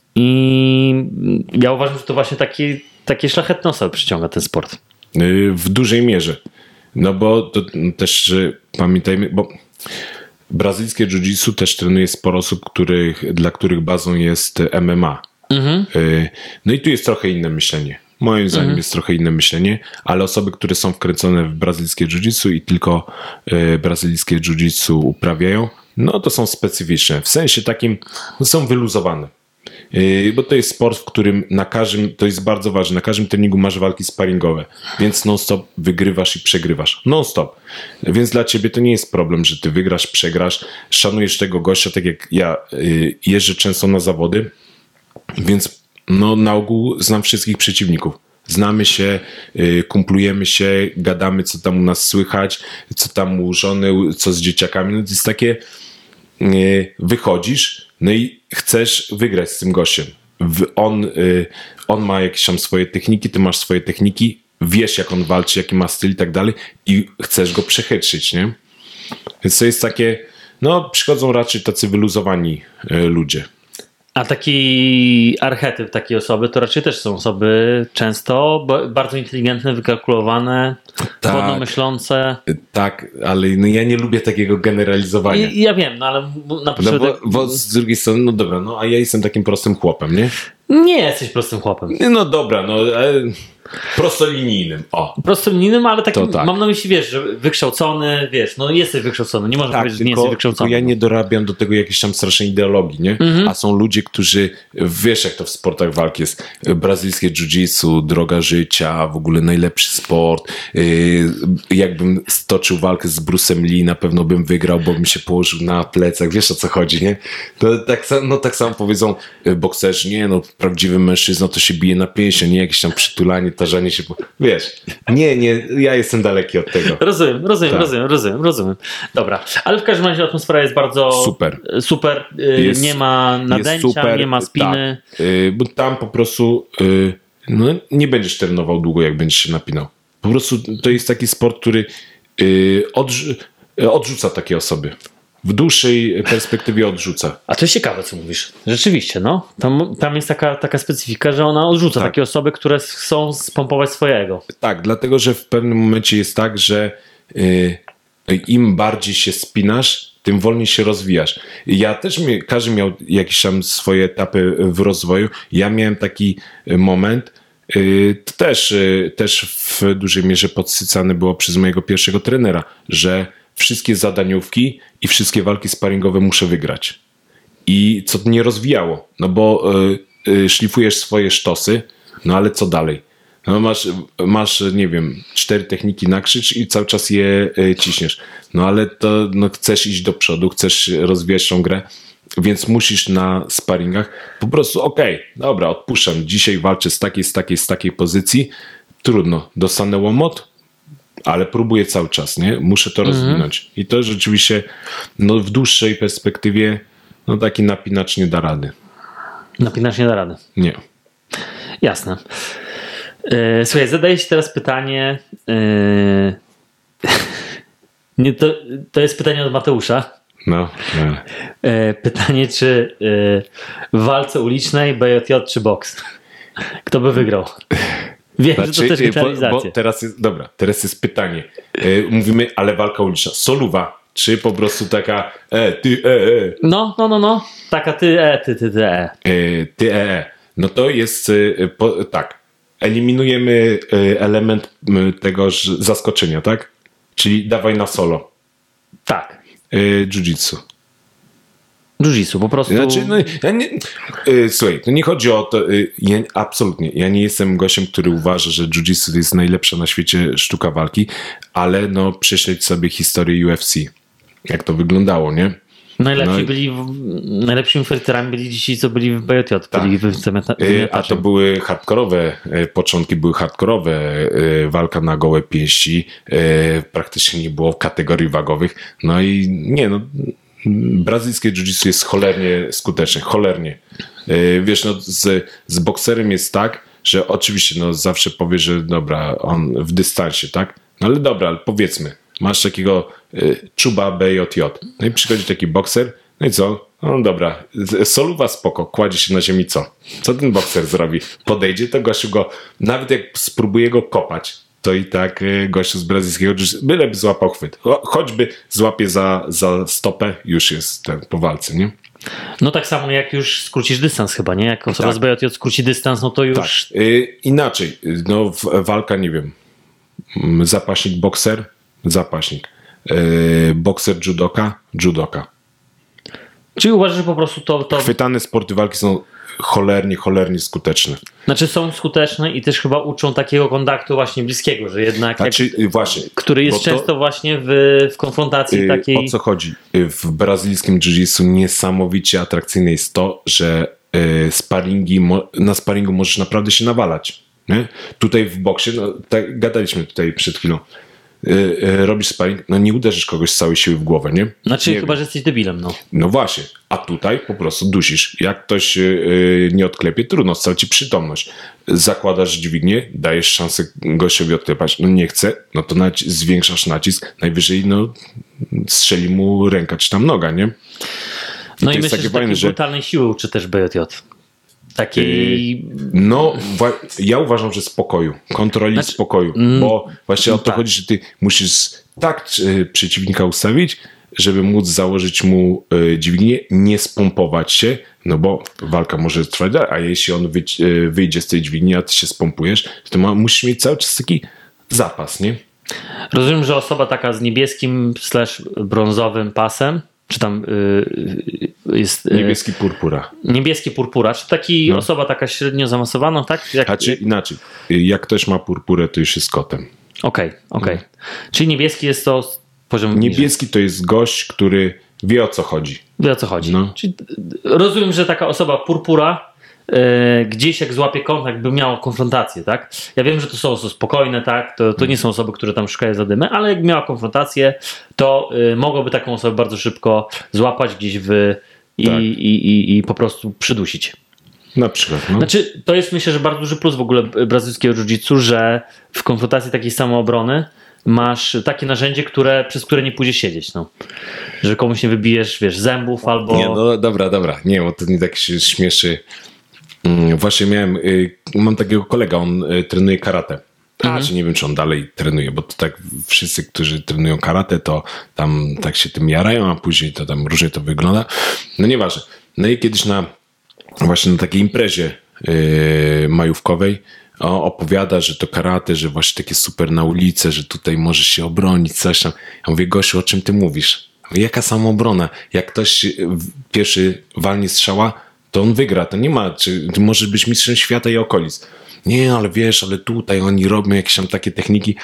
i ja uważam, że to właśnie takie, takie szlachetne osoby przyciąga ten sport. Yy, w dużej mierze. No bo to też yy, pamiętajmy, bo brazylijskie jiu-jitsu też trenuje sporo osób, których, dla których bazą jest M M A. Mhm. Yy, No i tu jest trochę inne myślenie. Moim zdaniem Mhm. jest trochę inne myślenie, ale osoby, które są wkręcone w brazylijskie jiu-jitsu i tylko yy, brazylijskie jiu-jitsu uprawiają, no to są specyficzne. W sensie takim, no są wyluzowane. Yy, bo to jest sport, w którym na każdym, to jest bardzo ważne, na każdym treningu masz walki sparingowe, więc non-stop wygrywasz i przegrywasz. Non-stop. Więc dla ciebie to nie jest problem, że ty wygrasz, przegrasz, szanujesz tego gościa, tak jak ja yy, jeżdżę często na zawody, więc no na ogół znam wszystkich przeciwników. Znamy się, yy, kumplujemy się, gadamy, co tam u nas słychać, co tam u żony, co z dzieciakami. No to jest takie, yy, wychodzisz, no i chcesz wygrać z tym gościem. W- On, yy, on ma jakieś tam swoje techniki, ty masz swoje techniki, wiesz jak on walczy, jaki ma styl i tak dalej i chcesz go przechytrzyć, nie? Więc to jest takie, no przychodzą raczej tacy wyluzowani yy, ludzie. A taki archetyp takiej osoby to raczej też są osoby często ba- bardzo inteligentne, wykalkulowane, Tak. chłodno myślące. Tak, ale no ja nie lubię takiego generalizowania. I, ja wiem, no ale na No początek bo, bo z drugiej strony, no dobra, no a ja jestem takim prostym chłopem, nie? nie jesteś prostym chłopem. No dobra, no ale prostolinijnym, o. Prostolinijnym, ale takim, To tak. mam na myśli, wiesz, że wykształcony, wiesz, no jesteś wykształcony, nie można Tak, powiedzieć, że nie tylko, jesteś tylko wykształcony. ja nie dorabiam do tego jakiejś tam strasznej ideologii, nie? Mhm. A są ludzie, którzy, wiesz jak to w sportach walki jest, brazylijskie jiu-jitsu, droga życia, w ogóle najlepszy sport, yy, jakbym stoczył walkę z Bruce'em Lee, na pewno bym wygrał, bo bym się położył na plecach, wiesz o co chodzi, nie? To tak, sam- no, tak samo powiedzą yy, bokserzy, nie no, prawdziwy mężczyzna to się bije na pięści, nie jakieś tam przytulanie, tarzanie się, po... wiesz, nie, nie, ja jestem daleki od tego. Rozumiem, rozumiem, Tak. rozumiem, rozumiem, rozumiem. Dobra, ale w każdym razie atmosfera jest bardzo Super. super, y, Jest- nie ma nadęcia, nie ma spiny. Tak, y, bo tam po prostu y, no, nie będziesz trenował długo, jak będziesz się napinał. Po prostu to jest taki sport, który y, odrzu- y, odrzuca takie osoby. W dłuższej perspektywie odrzuca. A to jest ciekawe, co mówisz. Rzeczywiście, no. Tam, tam jest taka, taka specyfika, że ona odrzuca Tak. takie osoby, które chcą spompować swojego. Tak, dlatego, że w pewnym momencie jest tak, że y, im bardziej się spinasz, tym wolniej się rozwijasz. Ja też, mie- każdy miał jakieś tam swoje etapy w rozwoju. Ja miałem taki y, moment, y, to też, y, też w dużej mierze podsycane było przez mojego pierwszego trenera, że wszystkie zadaniówki i wszystkie walki sparingowe muszę wygrać. I co nie rozwijało, no bo y, y, szlifujesz swoje sztosy, no ale co dalej? No masz, masz, nie wiem, cztery techniki na krzycz i cały czas je y, ciśniesz. No ale to no, chcesz iść do przodu, chcesz rozwijać tą grę, więc musisz na sparingach po prostu okej, dobra, odpuszczam. Dzisiaj walczę z takiej, z takiej, z takiej pozycji. Trudno, dostanę łomot, ale próbuję cały czas, nie? Muszę to rozwinąć. I to rzeczywiście no, w dłuższej perspektywie no, taki napinacz nie da rady. Napinasz nie da rady. Nie. Jasne. Yy, słuchaj, zadaję ci teraz pytanie. Yy... nie, to, to jest pytanie od Mateusza. No, nie. Yy, pytanie, czy yy, w walce ulicznej B J J czy boks? Kto by wygrał? Wiem, że to też Znaczy, bo, generalizacja. bo teraz jest, dobra, teraz jest pytanie. E, mówimy, ale walka uliczna. Soluwa, czy po prostu taka e, ty, e, e, No, no, no, no. Taka ty, e, ty, ty, ty, e. e ty, e, e. No to jest e, po, tak. Eliminujemy e, element m, tego że zaskoczenia, tak? Czyli dawaj na solo. Tak. E, jiu-jitsu. Jiu-jitsu, po prostu... Znaczy, no, ja nie, y, słuchaj, to nie chodzi o to, y, ja, absolutnie, ja nie jestem gościem, który uważa, że jiu-jitsu to jest najlepsza na świecie sztuka walki, ale no prześledź sobie historię U F C, jak to wyglądało, nie? Najlepsi no, byli, w, najlepszymi fighterami byli ci, co byli w B J J, tak. byli wymiataczem. A to były hardkorowe, początki były hardkorowe, walka na gołe pięści, praktycznie nie było kategorii wagowych, no i nie no, brazylijskie jiu-jitsu jest cholernie skuteczne, cholernie. Wiesz, no z, z bokserem jest tak, że oczywiście no zawsze powie, że dobra, on w dystansie, tak? No ale dobra, ale powiedzmy, masz takiego y, czuba B J J, no i przychodzi taki bokser, no i co? No dobra, soluwa spoko, kładzie się na ziemi, co? Co ten bokser zrobi? Podejdzie, to gościu go, nawet jak spróbuje go kopać, to i tak y, gościu z brazylijskiego, byleby złapał chwyt. Choćby złapie za, za stopę, już jest ten, po walce, nie? No tak samo jak już skrócisz dystans chyba, nie? Jak osoba tak. z B J J skróci dystans, no to już... Tak. Y, inaczej, no w, walka, nie wiem, zapaśnik bokser, zapaśnik. Yy, bokser judoka, judoka. Czyli uważasz, że po prostu to, to... Chwytane sporty walki są cholernie, cholernie skuteczne. Znaczy są skuteczne i też chyba uczą takiego kontaktu właśnie bliskiego, że jednak... Znaczy, jak, właśnie. Który jest to, często właśnie w, w konfrontacji yy, takiej... O co chodzi? W brazylijskim jiu-jitsu niesamowicie atrakcyjne jest to, że yy, sparingi, na sparingu możesz naprawdę się nawalać. Nie? Tutaj w boksie, no, tak gadaliśmy tutaj przed chwilą, Yy, yy, robisz sparring, no nie uderzysz kogoś z całej siły w głowę, nie? Znaczy nie chyba, wiem. że jesteś debilem, no. No właśnie, a tutaj po prostu dusisz. Jak ktoś yy, nie odklepie, trudno, straci ci przytomność. Zakładasz dźwignię, dajesz szansę gościowi odklepać. No nie chce, no to naci- zwiększasz nacisk, najwyżej no strzeli mu ręka czy tam noga, nie? I no i myślę, że fajne, takiej że brutalnej siły uczy też B J J. Takiej... No, ja uważam, że spokoju. Kontroli znaczy, spokoju. Bo właśnie o to tak. chodzi, że ty musisz tak przeciwnika ustawić, żeby móc założyć mu dźwignię, nie spompować się, no bo walka może trwać, a jeśli on wyjdzie z tej dźwigni, a ty się spompujesz, to ma, musisz mieć cały czas taki zapas, nie? Rozumiem, że osoba taka z niebieskim slash brązowym pasem, czy tam yy, jest... Yy, niebieski purpura. Niebieski purpura, czy taki no. osoba taka średnio zaawansowana, tak? Jak, A czy inaczej, jak ktoś ma purpurę, to już jest kotem. Okej, okay, okej. Okay. No. Czyli niebieski jest to poziom... Niebieski niżej. To jest gość, który wie o co chodzi. Wie o co chodzi. No. Czyli rozumiem, że taka osoba purpura Yy, gdzieś jak złapie kontakt, by miała konfrontację, tak? Ja wiem, że to są osoby spokojne, tak? To, to nie są osoby, które tam szukają zadymy, ale jak miała konfrontację, to yy, mogłoby taką osobę bardzo szybko złapać gdzieś w i, tak. i, i, i po prostu przydusić. Na przykład. No. Znaczy, to jest myślę, że bardzo duży plus w ogóle brazylijskiego jiu-jitsu, że w konfrontacji takiej samoobrony masz takie narzędzie, które, przez które nie pójdziesz siedzieć, no. Że komuś nie wybijesz, wiesz, zębów albo... Nie, no dobra, dobra. Nie, bo to nie tak się śmieszy. Właśnie miałem, mam takiego kolega, on trenuje karate. A, mhm. czy nie wiem, czy on dalej trenuje, bo to tak wszyscy, którzy trenują karate, to tam tak się tym jarają, a później to tam różnie to wygląda. No nieważne. No i kiedyś na właśnie na takiej imprezie yy, majówkowej o, opowiada, że to karate, że właśnie takie super na ulicę, że tutaj możesz się obronić, coś tam. Ja mówię, Gosiu, o czym ty mówisz? Jaka samoobrona? Jak ktoś pierwszy walnie strzała, to on wygra, to nie ma, czy ty możesz być mistrzem świata i okolic. Nie, ale wiesz, ale tutaj oni robią jakieś tam takie techniki.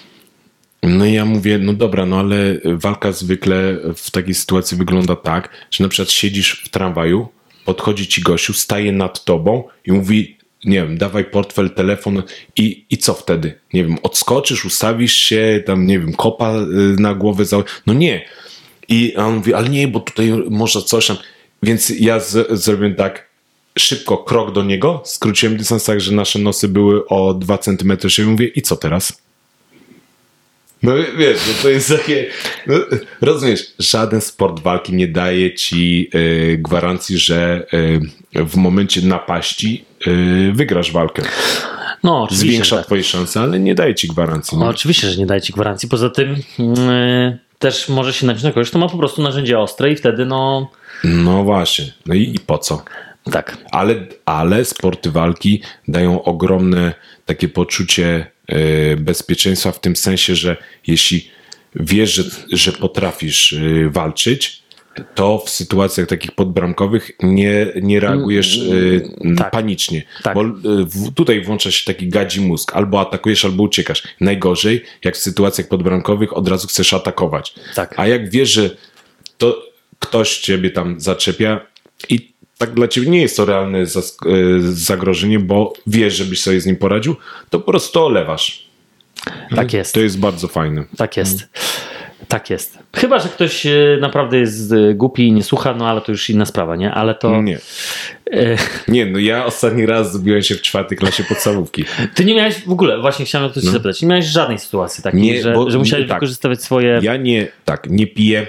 No i ja mówię, no dobra, no ale walka zwykle w takiej sytuacji wygląda tak, że na przykład siedzisz w tramwaju, podchodzi ci gościu, staje nad tobą i mówi, nie wiem, dawaj portfel, telefon i, i co wtedy? Nie wiem, odskoczysz, ustawisz się, tam nie wiem, kopa na głowę, za... no nie. I on mówi, ale nie, bo tutaj może coś tam. Więc ja z, zrobiłem tak, szybko krok do niego, skróciłem dystans tak, że nasze nosy były o dwa centymetry się, mówię, i co teraz? No wiesz, no to jest takie, no, rozumiesz, żaden sport walki nie daje ci y, gwarancji, że y, w momencie napaści y, wygrasz walkę. No, zwiększa tak. twoje szanse, ale nie daje ci gwarancji. No, oczywiście, że nie daje ci gwarancji. Poza tym yy, też może się nacisnąć na kogoś, kto ma po prostu narzędzie ostre i wtedy no... No właśnie. No i, i po co? Tak. Ale, ale sporty walki dają ogromne takie poczucie y, bezpieczeństwa w tym sensie, że jeśli wiesz, że, że potrafisz y, walczyć, to w sytuacjach takich podbramkowych nie, nie reagujesz y, tak. panicznie. Tak. Bo y, w, tutaj włącza się taki gadzi mózg. Albo atakujesz, albo uciekasz. Najgorzej, jak w sytuacjach podbramkowych od razu chcesz atakować. Tak. A jak wiesz, że to ktoś ciebie tam zaczepia i tak dla ciebie nie jest to realne zas- y, zagrożenie, bo wiesz, żebyś sobie z nim poradził, to po prostu olewasz. Tak jest. To jest bardzo fajne. Tak jest. Tak jest. Chyba, że ktoś e, naprawdę jest e, głupi i nie słucha, no ale to już inna sprawa, nie? Ale to... Nie. E, Nie, no ja ostatni raz zdobyłem się w czwartej klasie podstawówki. ty nie miałeś w ogóle, właśnie chciałem o to cię No. zapytać, nie miałeś żadnej sytuacji takiej, Nie, że, bo- że musiałeś tak. wykorzystywać swoje... Ja nie, tak, nie piję,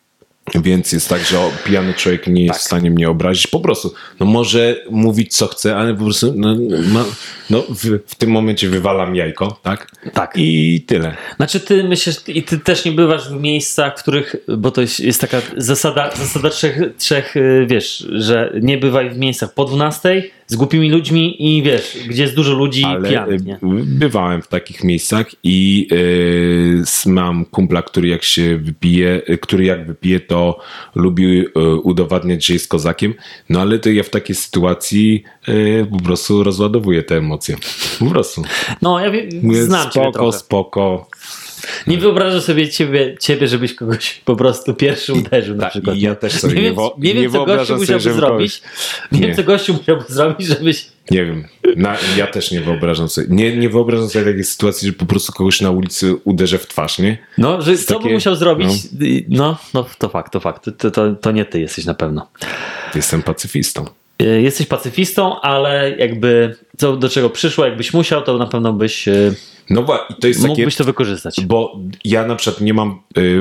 więc jest tak, że o, pijany człowiek nie jest Tak. w stanie mnie obrazić. Po prostu, no może mówić co chce, ale po prostu no, no, no, w, w tym momencie wywalam jajko, tak? Tak. I tyle. Znaczy ty myślisz, i ty też nie bywasz w miejscach, w których, bo to jest, jest taka zasada, zasada trzech, trzech, y, wiesz, że nie bywaj w miejscach po dwunastej z głupimi ludźmi i wiesz, gdzie jest dużo ludzi Ale pijanych, nie? y, bywałem w takich miejscach i y, mam kumpla, który jak się wypije, y, który jak wypije, to lubi y, udowadniać, że jest kozakiem. No ale to ja w takiej sytuacji y, po prostu rozładowuję te emocje. Po prostu. No ja wie, Mówię, znam ciebie spoko, trochę. spoko. Nie wyobrażam sobie ciebie, ciebie, żebyś kogoś po prostu pierwszy uderzył na tak, przykład. i ja też sobie nie nie wiem, wo- nie wiem nie co gościu wyobrażam sobie, musiałby żebym zrobić. Nie, Nie. wiem, co gościu musiałby zrobić, żebyś... Nie wiem. Na, ja też nie wyobrażam sobie. Nie, nie wyobrażam sobie takiej sytuacji, że po prostu kogoś na ulicy uderzę w twarz, nie? No, że co takie- by musiał zrobić? no. No, no to fakt, to fakt. To, to, to nie ty jesteś na pewno. Jestem pacyfistą. Y, Jesteś pacyfistą, ale jakby co do czego przyszło, jakbyś musiał, to na pewno byś y, No właśnie, to jest takie... mógłbyś to wykorzystać. Bo ja na przykład nie mam... y,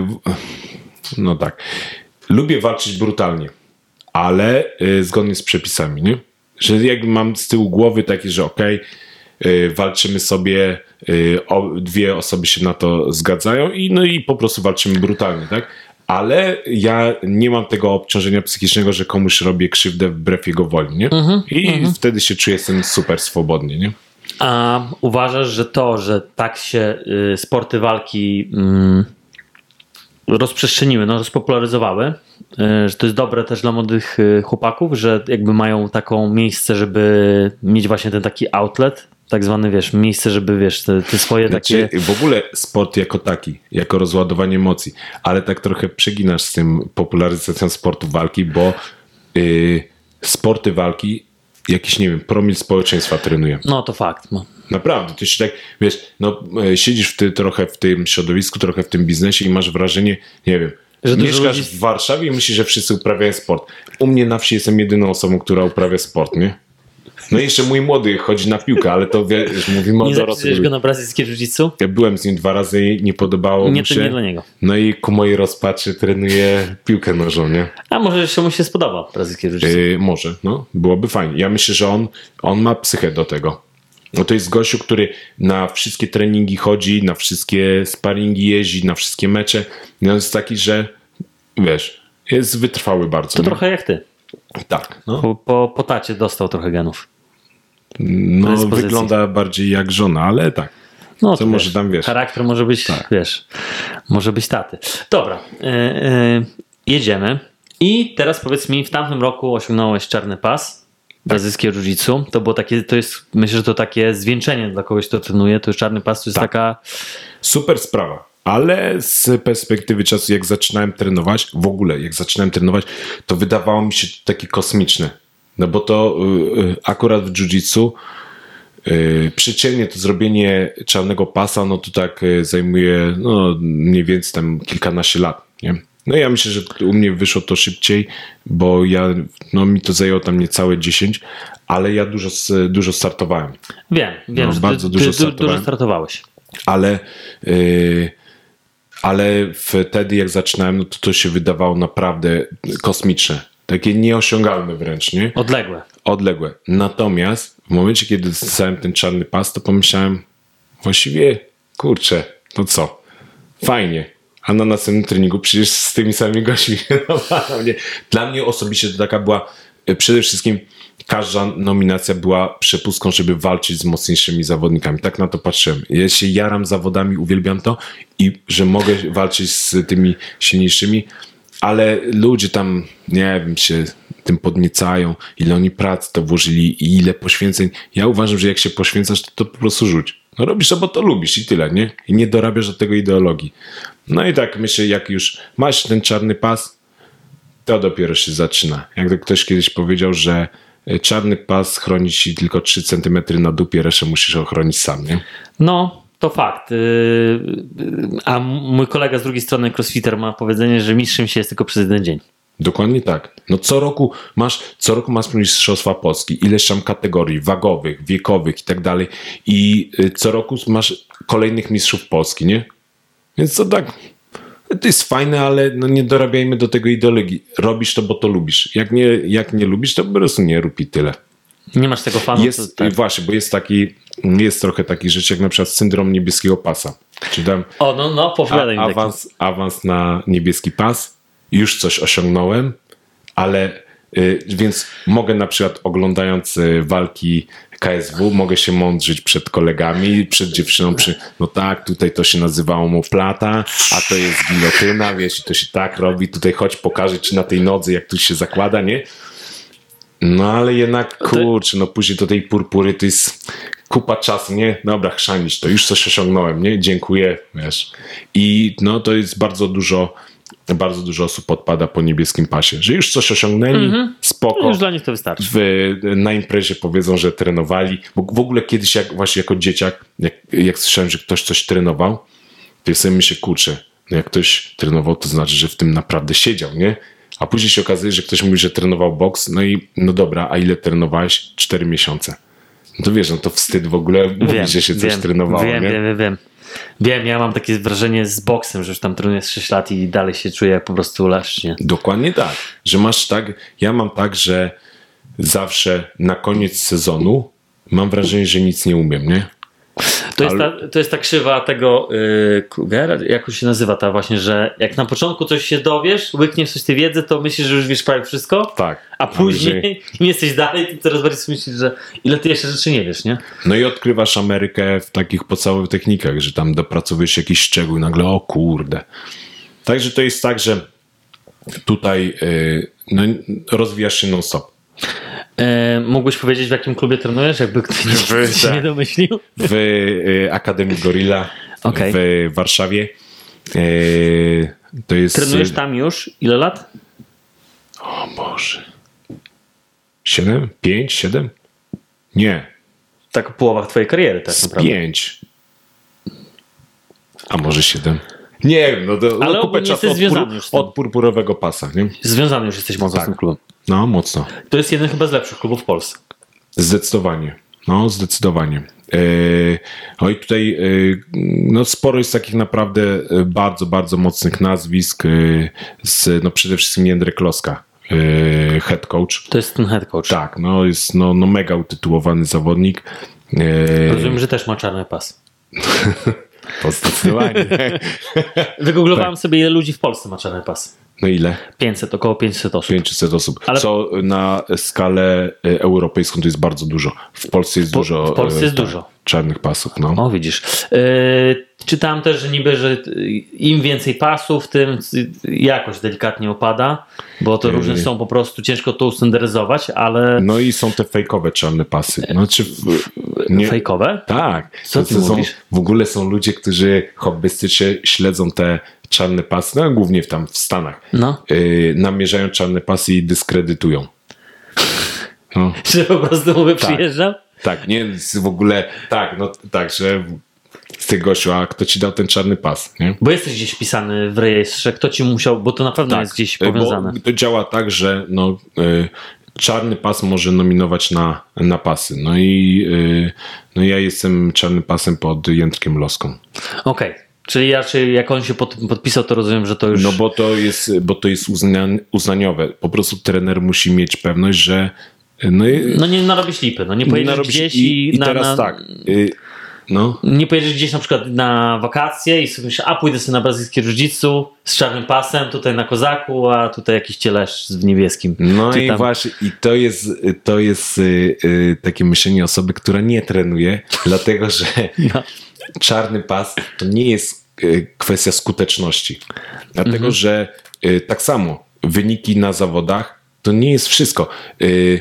no tak. Lubię walczyć brutalnie, ale y, zgodnie z przepisami, nie? Że jakby mam z tyłu głowy takie, że okej, y, walczymy sobie, y, o, dwie osoby się na to zgadzają i no i po prostu walczymy brutalnie, tak? Ale ja nie mam tego obciążenia psychicznego, że komuś robię krzywdę wbrew jego woli, nie? I wtedy się czuję jestem super swobodnie, nie? A uważasz, że to, że tak się y, sporty walki y, rozprzestrzeniły, no, rozpopularyzowały, y, że to jest dobre też dla młodych y, chłopaków, że jakby mają taką miejsce, żeby mieć właśnie ten taki outlet, tak zwany, wiesz, miejsce, żeby, wiesz, te, te swoje takie... Znaczy, w ogóle sport jako taki, jako rozładowanie emocji, ale tak trochę przeginasz z tym popularyzacją sportu walki, bo yy, sporty walki jakiś, nie wiem, promil społeczeństwa trenuje. No to fakt. No. Naprawdę, ty się tak, wiesz, no e, siedzisz w ty, trochę w tym środowisku, trochę w tym biznesie i masz wrażenie, nie wiem, Że dużo mieszkasz ludzi- w Warszawie i myślisz, że wszyscy uprawiają sport. U mnie na wsi jestem jedyną osobą, która uprawia sport, nie? No i jeszcze mój młody chodzi na piłkę, ale to wiesz, mówimy o Nie dorosłych. zapisujesz go na brazylijskie jiu-jitsu? Ja byłem z nim dwa razy i nie podobało Nie, mu to się. nie dla niego. No i ku mojej rozpaczy trenuje piłkę nożną, nie? A może jeszcze mu się spodoba brazylijskie jiu-jitsu? Yy, może, no, byłoby fajnie. Ja myślę, że on, on ma psychę do tego. No to jest gościu, który na wszystkie treningi chodzi, na wszystkie sparingi jeździ, na wszystkie mecze. No jest taki, że wiesz, jest wytrwały bardzo. To nie? trochę jak ty. Tak, no. Po, po, po tacie dostał trochę genów. No predyspozycji. wygląda bardziej jak żona, ale tak. No Co to może wiesz, tam, wiesz? charakter może być, Tak. wiesz, może być taty. Dobra, yy, yy, jedziemy. I teraz powiedz mi, w tamtym roku osiągnąłeś czarny pas brazylijskiego jiu-jitsu. To było takie, to jest, myślę, że to takie zwieńczenie dla kogoś, kto trenuje. To jest czarny pas, to jest Tak. taka... Super sprawa. Ale z perspektywy czasu, jak zaczynałem trenować, w ogóle jak zaczynałem trenować, to wydawało mi się takie kosmiczne. No bo to y, akurat w jiu-jitsu y, przeciętnie to zrobienie czarnego pasa, no to tak y, zajmuje no, mniej więcej tam kilkanaście lat, nie? No ja myślę, że u mnie wyszło to szybciej, bo ja, no mi to zajęło tam niecałe dziesięć, ale ja dużo, dużo startowałem. Wiem, wiem, No, że bardzo ty, dużo ty, du- startowałem. dużo startowałeś. Ale, yy, ale wtedy jak zaczynałem, no to to się wydawało naprawdę kosmiczne. Takie nieosiągalne wręcz, nie? Odległe. Odległe. Natomiast w momencie, kiedy dostałem ten czarny pas, to pomyślałem właściwie, kurczę, no co? Fajnie. A na następnym treningu przecież z tymi samymi gośćmi. No, nie. Dla mnie osobiście to taka była e, przede wszystkim każda nominacja była przepustką, żeby walczyć z mocniejszymi zawodnikami. Tak na to patrzyłem. Ja się jaram zawodami, uwielbiam to i że mogę walczyć z tymi silniejszymi. ale ludzie tam, nie wiem, się tym podniecają, ile oni pracy to włożyli i ile poświęceń. Ja uważam, że jak się poświęcasz, to, to po prostu rzuć. No robisz to, bo to lubisz i tyle, nie? I nie dorabiasz do tego ideologii. No i tak myślę, jak już masz ten czarny pas, to dopiero się zaczyna. Jak to ktoś kiedyś powiedział, że czarny pas chroni ci tylko trzy centymetry na dupie, resztę musisz ochronić sam, nie? No, to fakt. A mój kolega z drugiej strony, crossfitter, ma powiedzenie, że mistrzem się jest tylko przez jeden dzień. Dokładnie tak. No co roku masz, co roku masz mistrzostwa Polski, ileś tam kategorii wagowych, wiekowych i tak dalej. I co roku masz kolejnych mistrzów Polski, nie? Więc to tak, to jest fajne, ale no nie dorabiajmy do tego ideologii. Robisz to, bo to lubisz. Jak nie, jak nie lubisz, to po prostu nie rób i tyle. Nie masz tego fanu. Jest, to, tak. Właśnie, bo jest taki, jest trochę taki rzecz, jak na przykład syndrom niebieskiego pasa. Czy tam o, no, no, powiadaj mi awans, awans na niebieski pas, już coś osiągnąłem, ale y, więc mogę na przykład oglądając y, walki K S W, mogę się mądrzyć przed kolegami, przed dziewczyną, przy, no tak, tutaj to się nazywało omoplata, a to jest gilotyna, wiesz, i to się tak robi, tutaj chodź pokażę ci na tej nodze, jak tu się zakłada, nie? No ale jednak, kurczę, no później do tej purpury to jest kupa czasu, nie? Dobra, chrzanić to, już coś osiągnąłem, nie? Dziękuję, wiesz. I no to jest bardzo dużo, bardzo dużo osób podpada po niebieskim pasie, że już coś osiągnęli, mm-hmm. spoko. Już dla nich to wystarczy. W, na imprezie powiedzą, że trenowali. Bo w ogóle kiedyś, jak, właśnie jako dzieciak, jak, jak słyszałem, że ktoś coś trenował, to ja sobie myślę, kurczę, no jak ktoś trenował, to znaczy, że w tym naprawdę siedział, nie? A później się okazuje, że ktoś mówi, że trenował boks, no i no dobra, a ile trenowałeś? Cztery miesiące. No to wiesz, no to wstyd w ogóle mówić, że się coś wiem, trenowało, wiem, nie? Wiem, wiem, wiem. Wiem, ja mam takie wrażenie z boksem, że już tam trenuję z sześć lat i dalej się czuję po prostu leszcznie. Dokładnie tak, że masz tak, ja mam tak, że zawsze na koniec sezonu mam wrażenie, że nic nie umiem, nie? To jest, ta, to jest ta krzywa tego yy, Krugera, jak się nazywa ta właśnie, że jak na początku coś się dowiesz, łykniesz coś tej wiedzy, to myślisz, że już wiesz prawie wszystko, tak, a później im jesteś dalej, to coraz bardziej myślisz, że ile ty jeszcze rzeczy nie wiesz, nie? No i odkrywasz Amerykę w takich podstawowych technikach, że tam dopracowujesz jakiś szczegół i nagle, o kurde. Także to jest tak, że tutaj yy, no, rozwijasz się non stop. E, mógłbyś powiedzieć, w jakim klubie trenujesz, jakby ktoś nie, się nie domyślił? W y, Akademii Gorilla okay. w Warszawie. Y, to jest... Trenujesz tam już? Ile lat? O Boże. Siedem? Pięć? Siedem? Nie. Tak w połowach twojej kariery tak naprawdę. Pięć. A może siedem? Nie wiem, no to ale no, kupę czasu od, pur, od purpurowego pasa. Nie? Związany już jesteś mocno tak. z tym klubem. No, mocno. To jest jeden chyba z lepszych klubów w Polsce. Zdecydowanie. No, zdecydowanie. Yy, no i tutaj yy, no, sporo jest takich naprawdę bardzo, bardzo mocnych nazwisk. Yy, z, no, przede wszystkim Jędrek Kloska, yy, head coach. To jest ten head coach. Tak, no jest no, no mega utytułowany zawodnik. Yy, Rozumiem, że też ma czarny pas. To zdecydowanie. Wygooglowałem tak. sobie, ile ludzi w Polsce ma czarny pas. No ile? pięćset, około pięćset osób. pięćset osób. Ale... Co na skalę europejską to jest bardzo dużo. W Polsce jest po, dużo. W Polsce jest tak, dużo. Czarnych pasów. No. O, widzisz. Yy, czytałem też, że niby, że im więcej pasów, tym jakość delikatnie opada, bo to yy. różne są po prostu, ciężko to ustandaryzować, ale... No i są te fejkowe czarne pasy. Znaczy, nie... Fejkowe? Tak. Co ty to są, mówisz? w ogóle są ludzie, którzy hobbystycznie śledzą te czarne pasy, no głównie tam w Stanach. No. Yy, namierzają czarne pasy i dyskredytują. No. Że po prostu mówię, tak. przyjeżdżam? Tak, nie, w ogóle, tak, no tak, że ty gościu, a kto ci dał ten czarny pas, nie? Bo jesteś gdzieś wpisany w rejestrze, kto ci musiał, bo to na pewno tak, jest gdzieś powiązane. Bo to działa tak, że no, y, czarny pas może nominować na, na pasy, no i y, no ja jestem czarnym pasem pod Jędrkiem Loską. Okej. Okay. Czyli raczej jak on się pod, podpisał, to rozumiem, że to już... No bo to jest, bo to jest uznan, uznaniowe. Po prostu trener musi mieć pewność, że... No, i, no nie narobisz lipy, no nie pojedziesz gdzieś i... I na, teraz na, tak... Y, no. Nie pojedziesz gdzieś na przykład na wakacje i sobie myślisz, a pójdę sobie na brazylijskie jiu-jitsu z czarnym pasem, tutaj na kozaku, a tutaj jakiś cielesz w niebieskim. No Czy i tam... właśnie, i to jest, to jest y, y, takie myślenie osoby, która nie trenuje, dlatego że no. czarny pas to nie jest y, kwestia skuteczności. Dlatego, mhm. że y, tak samo wyniki na zawodach to nie jest wszystko. Y,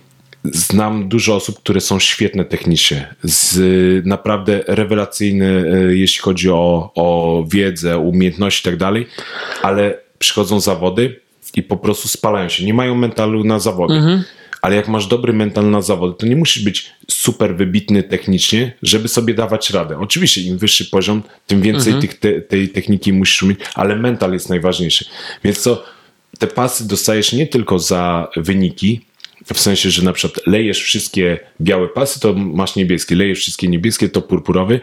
Znam dużo osób, które są świetne technicznie, z, naprawdę rewelacyjne, jeśli chodzi o, o wiedzę, umiejętności i tak dalej, ale przychodzą zawody i po prostu spalają się. Nie mają mentalu na zawody. Mhm. Ale jak masz dobry mental na zawody, to nie musisz być super wybitny technicznie, żeby sobie dawać radę. Oczywiście im wyższy poziom, tym więcej mhm. tych, te, tej techniki musisz umieć, ale mental jest najważniejszy. Więc co, te pasy dostajesz nie tylko za wyniki, w sensie, że na przykład lejesz wszystkie białe pasy, to masz niebieskie, lejesz wszystkie niebieskie, to purpurowy.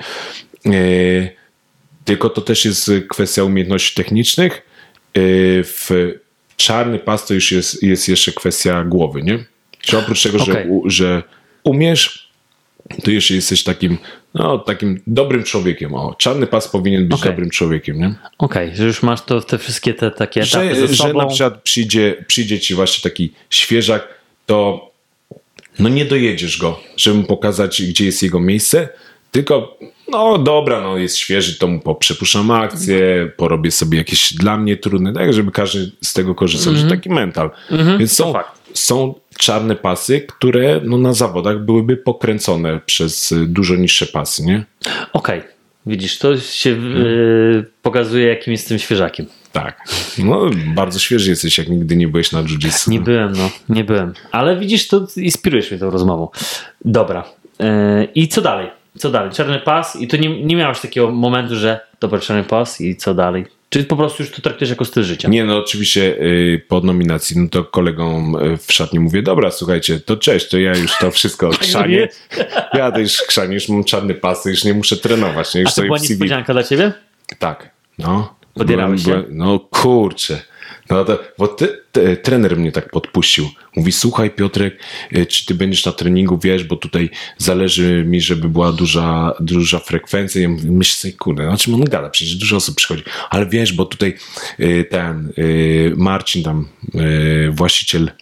Yy, tylko to też jest kwestia umiejętności technicznych. Yy, w czarny pas to już jest, jest jeszcze kwestia głowy, nie? Czy oprócz tego, okay. że, u, że umiesz, to jeszcze jesteś takim, no, takim dobrym człowiekiem. O, czarny pas powinien być okay. dobrym człowiekiem, nie? Okej, okay, że już masz to, te wszystkie te takie etapy że, ze sobą. Że na przykład przyjdzie, przyjdzie ci właśnie taki świeżak, to no nie dojedziesz go, żeby mu pokazać, gdzie jest jego miejsce, tylko no dobra, no jest świeży, to mu poprzepuszczam akcję, porobię sobie jakieś dla mnie trudne, tak, żeby każdy z tego korzystał, mm-hmm. że taki mental. Mm-hmm. Więc są, są czarne pasy, które no, na zawodach byłyby pokręcone przez dużo niższe pasy, nie? Okej, okay. Widzisz, to się yy, pokazuje, jakim jestem świeżakiem. Tak. No, bardzo świeży jesteś, jak nigdy nie byłeś na jiu-jitsu. Nie byłem, no. Nie byłem. Ale widzisz, to inspirujesz mnie tą rozmową. Dobra. Yy, I co dalej? Co dalej? Czarny pas i to nie, nie miałeś takiego momentu, że dobra, czarny pas i co dalej? Czy po prostu już to traktujesz jako styl życia? Nie, no oczywiście yy, po nominacji, no to kolegom w szatni mówię, dobra, słuchajcie, to cześć, to ja już to wszystko chrzanię. Ja to już chrzanię, już mam czarny pas, już nie muszę trenować. Nie? Już A to była niespodzianka dla ciebie? Tak, no. Podierałeś się? No kurczę. No to, bo ty, ty, trener mnie tak podpuścił. Mówi, słuchaj Piotrek, czy ty będziesz na treningu, wiesz, bo tutaj zależy mi, żeby była duża, duża frekwencja. Ja mówię, myślę sobie, kurde, na czym on gada? Przecież dużo osób przychodzi. Ale wiesz, bo tutaj ten Marcin tam, właściciel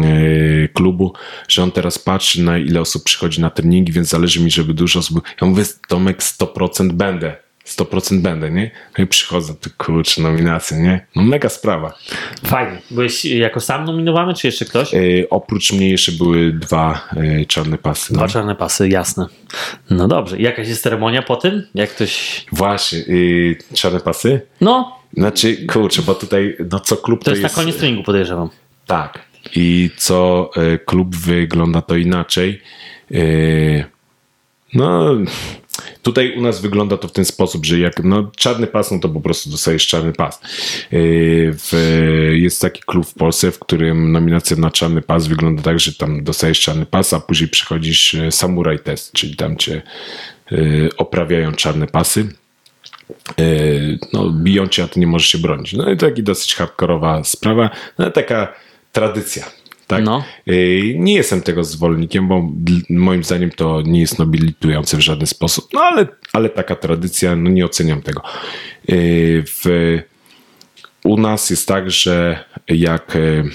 klubu, że on teraz patrzy, na ile osób przychodzi na treningi, więc zależy mi, żeby dużo osób... Ja mówię, Tomek, sto procent będę. sto procent będę, nie? No i przychodzą, to kurczę, nominacje, nie? No mega sprawa. Fajnie. Byłeś jako sam nominowany, czy jeszcze ktoś? Yy, oprócz mnie jeszcze były dwa yy, czarne pasy. Dwa no. czarne pasy, jasne. No dobrze. I jakaś jest ceremonia po tym? Jak ktoś... Właśnie, yy, czarne pasy? No. Znaczy, kurczę, bo tutaj, no co klub to, to jest... To jest na koniec treningu, podejrzewam. Tak. I co yy, klub wygląda to inaczej. Yy, no... Tutaj u nas wygląda to w ten sposób, że jak no, czarny pas, no to po prostu dostajesz czarny pas. Yy, w, jest taki klub w Polsce, w którym nominacja na czarny pas wygląda tak, że tam dostajesz czarny pas, a później przychodzisz samuraj test, czyli tam cię yy, oprawiają czarne pasy. Yy, no, biją cię, a ty nie możesz się bronić. No i to taki dosyć hardkorowa sprawa, no taka tradycja. Tak? No. Nie jestem tego zwolennikiem, bo moim zdaniem to nie jest nobilitujące w żaden sposób, no ale, ale taka tradycja, no nie oceniam tego. W, u nas jest tak, że jak,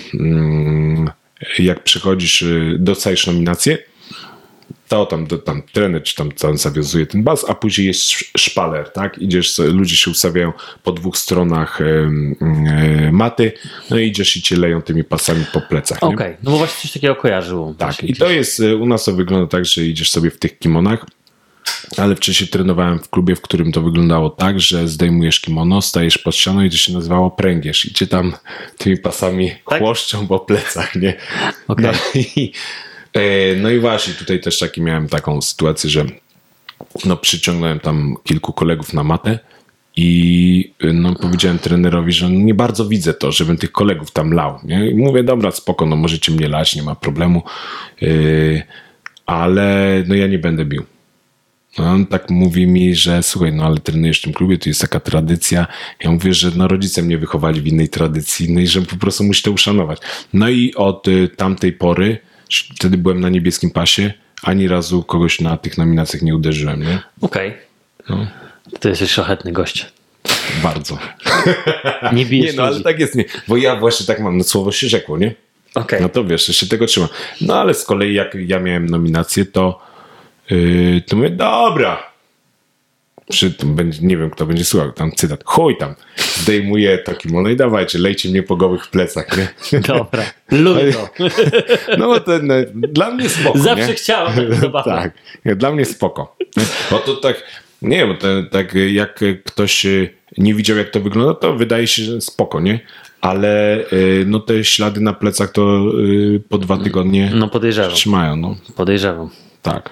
jak przychodzisz, dostajesz nominację, to tam, to tam trener czy tam, tam zawiązuje ten bas, a później jest szpaler, tak? Idziesz, ludzie się ustawiają po dwóch stronach e, e, maty, no i idziesz i cię leją tymi pasami po plecach. Okej, okay. No bo właśnie coś takiego kojarzyło. Tak, i to jest, u nas to wygląda tak, że idziesz sobie w tych kimonach, ale wcześniej trenowałem w klubie, w którym to wyglądało tak, że zdejmujesz kimono, stajesz pod ścianą i to się nazywało pręgierz i cię tam tymi pasami tak? chłoszczą po plecach, nie? Okay. No i No i właśnie tutaj też taki miałem taką sytuację, że no przyciągnąłem tam kilku kolegów na matę i no powiedziałem trenerowi, że nie bardzo widzę to, żebym tych kolegów tam lał. Nie? I mówię, dobra, spoko, no możecie mnie lać, nie ma problemu, yy, ale no ja nie będę bił. No, on tak mówi mi, że słuchaj, no ale trenujesz w tym klubie, to jest taka tradycja. Ja mówię, że no rodzice mnie wychowali w innej tradycji, no i że po prostu musi to uszanować. No i od y, tamtej pory, wtedy byłem na niebieskim pasie, ani razu kogoś na tych nominacjach nie uderzyłem, nie? Okej. Okay. No. To jesteś szlachetny gość. Bardzo. Nie bijesz Nie, no ale tak jest, nie. Bo ja właśnie tak mam, no słowo się rzekło, nie? Okay. No to wiesz, ja się tego trzymam. No ale z kolei jak ja miałem nominację, to yy, to mówię, dobra, Przy tym będzie, nie wiem, kto będzie słuchał, tam cytat, chuj tam, zdejmuje to kimono i dawajcie, lejcie mnie po gołych plecach, nie? Dobra, lubię to. No bo ten, dla mnie spoko, Zawsze nie? chciałem tak zobaczyć. Tak, dla mnie spoko. Bo to tak, nie wiem, to, tak jak ktoś nie widział, jak to wygląda, to wydaje się, że spoko, nie? Ale no te ślady na plecach to po dwa tygodnie no podejrzewam. trzymają, no. Podejrzewam. Tak.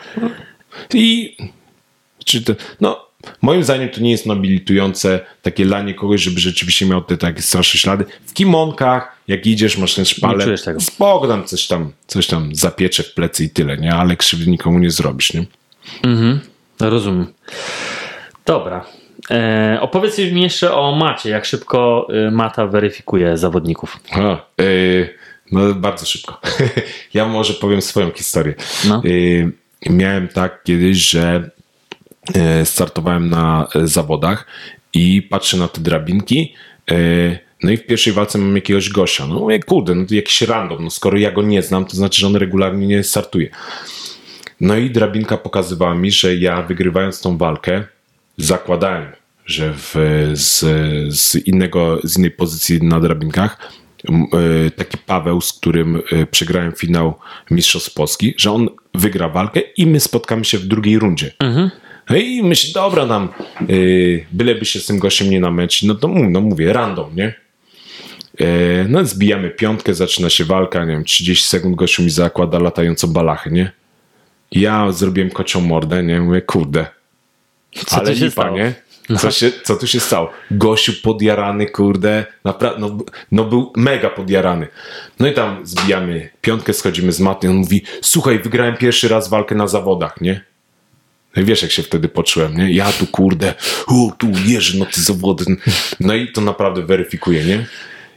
I czy to, no, moim zdaniem to nie jest nobilitujące takie lanie kogoś, żeby rzeczywiście miał te takie straszne ślady. W kimonkach, jak idziesz, masz ten szpaler, spoko, tam coś tam, coś tam zapiecze w plecy i tyle, nie? Ale krzywdy nikomu nie zrobisz, nie? Mhm, rozumiem. Dobra. E, opowiedz mi jeszcze o macie, jak szybko mata weryfikuje zawodników. A, yy, no bardzo szybko. Ja może powiem swoją historię. No. Yy, miałem tak kiedyś, że startowałem na zawodach i patrzę na te drabinki, no i w pierwszej walce mam jakiegoś gościa. No mówię, kurde, no to jakiś random, no skoro ja go nie znam, to znaczy, że on regularnie nie startuje. No i drabinka pokazywała mi, że ja wygrywając tą walkę, zakładałem, że w, z, z, innego, z innej pozycji na drabinkach taki Paweł, z którym przegrałem finał Mistrzostw Polski, że on wygra walkę i my spotkamy się w drugiej rundzie. Mhm. No i myślę, dobra, tam yy, byleby się z tym gościem nie namęczyć, no to no mówię, random, nie? Yy, no zbijamy piątkę, zaczyna się walka, nie wiem, trzydzieści sekund gościu mi zakłada latającą balachę, nie? Ja zrobiłem kocią mordę, nie? Mówię, kurde, co ale się lipa, stało? nie? Co, się, co tu się stało? Gościu podjarany, kurde, naprawdę, no, no był mega podjarany. No i tam zbijamy piątkę, schodzimy z maty, on mówi, słuchaj, wygrałem pierwszy raz walkę na zawodach, nie? No i wiesz, jak się wtedy poczułem, nie? Ja tu, kurde, o, tu jeżdżę, no ty zawody. No i to naprawdę weryfikuje, nie?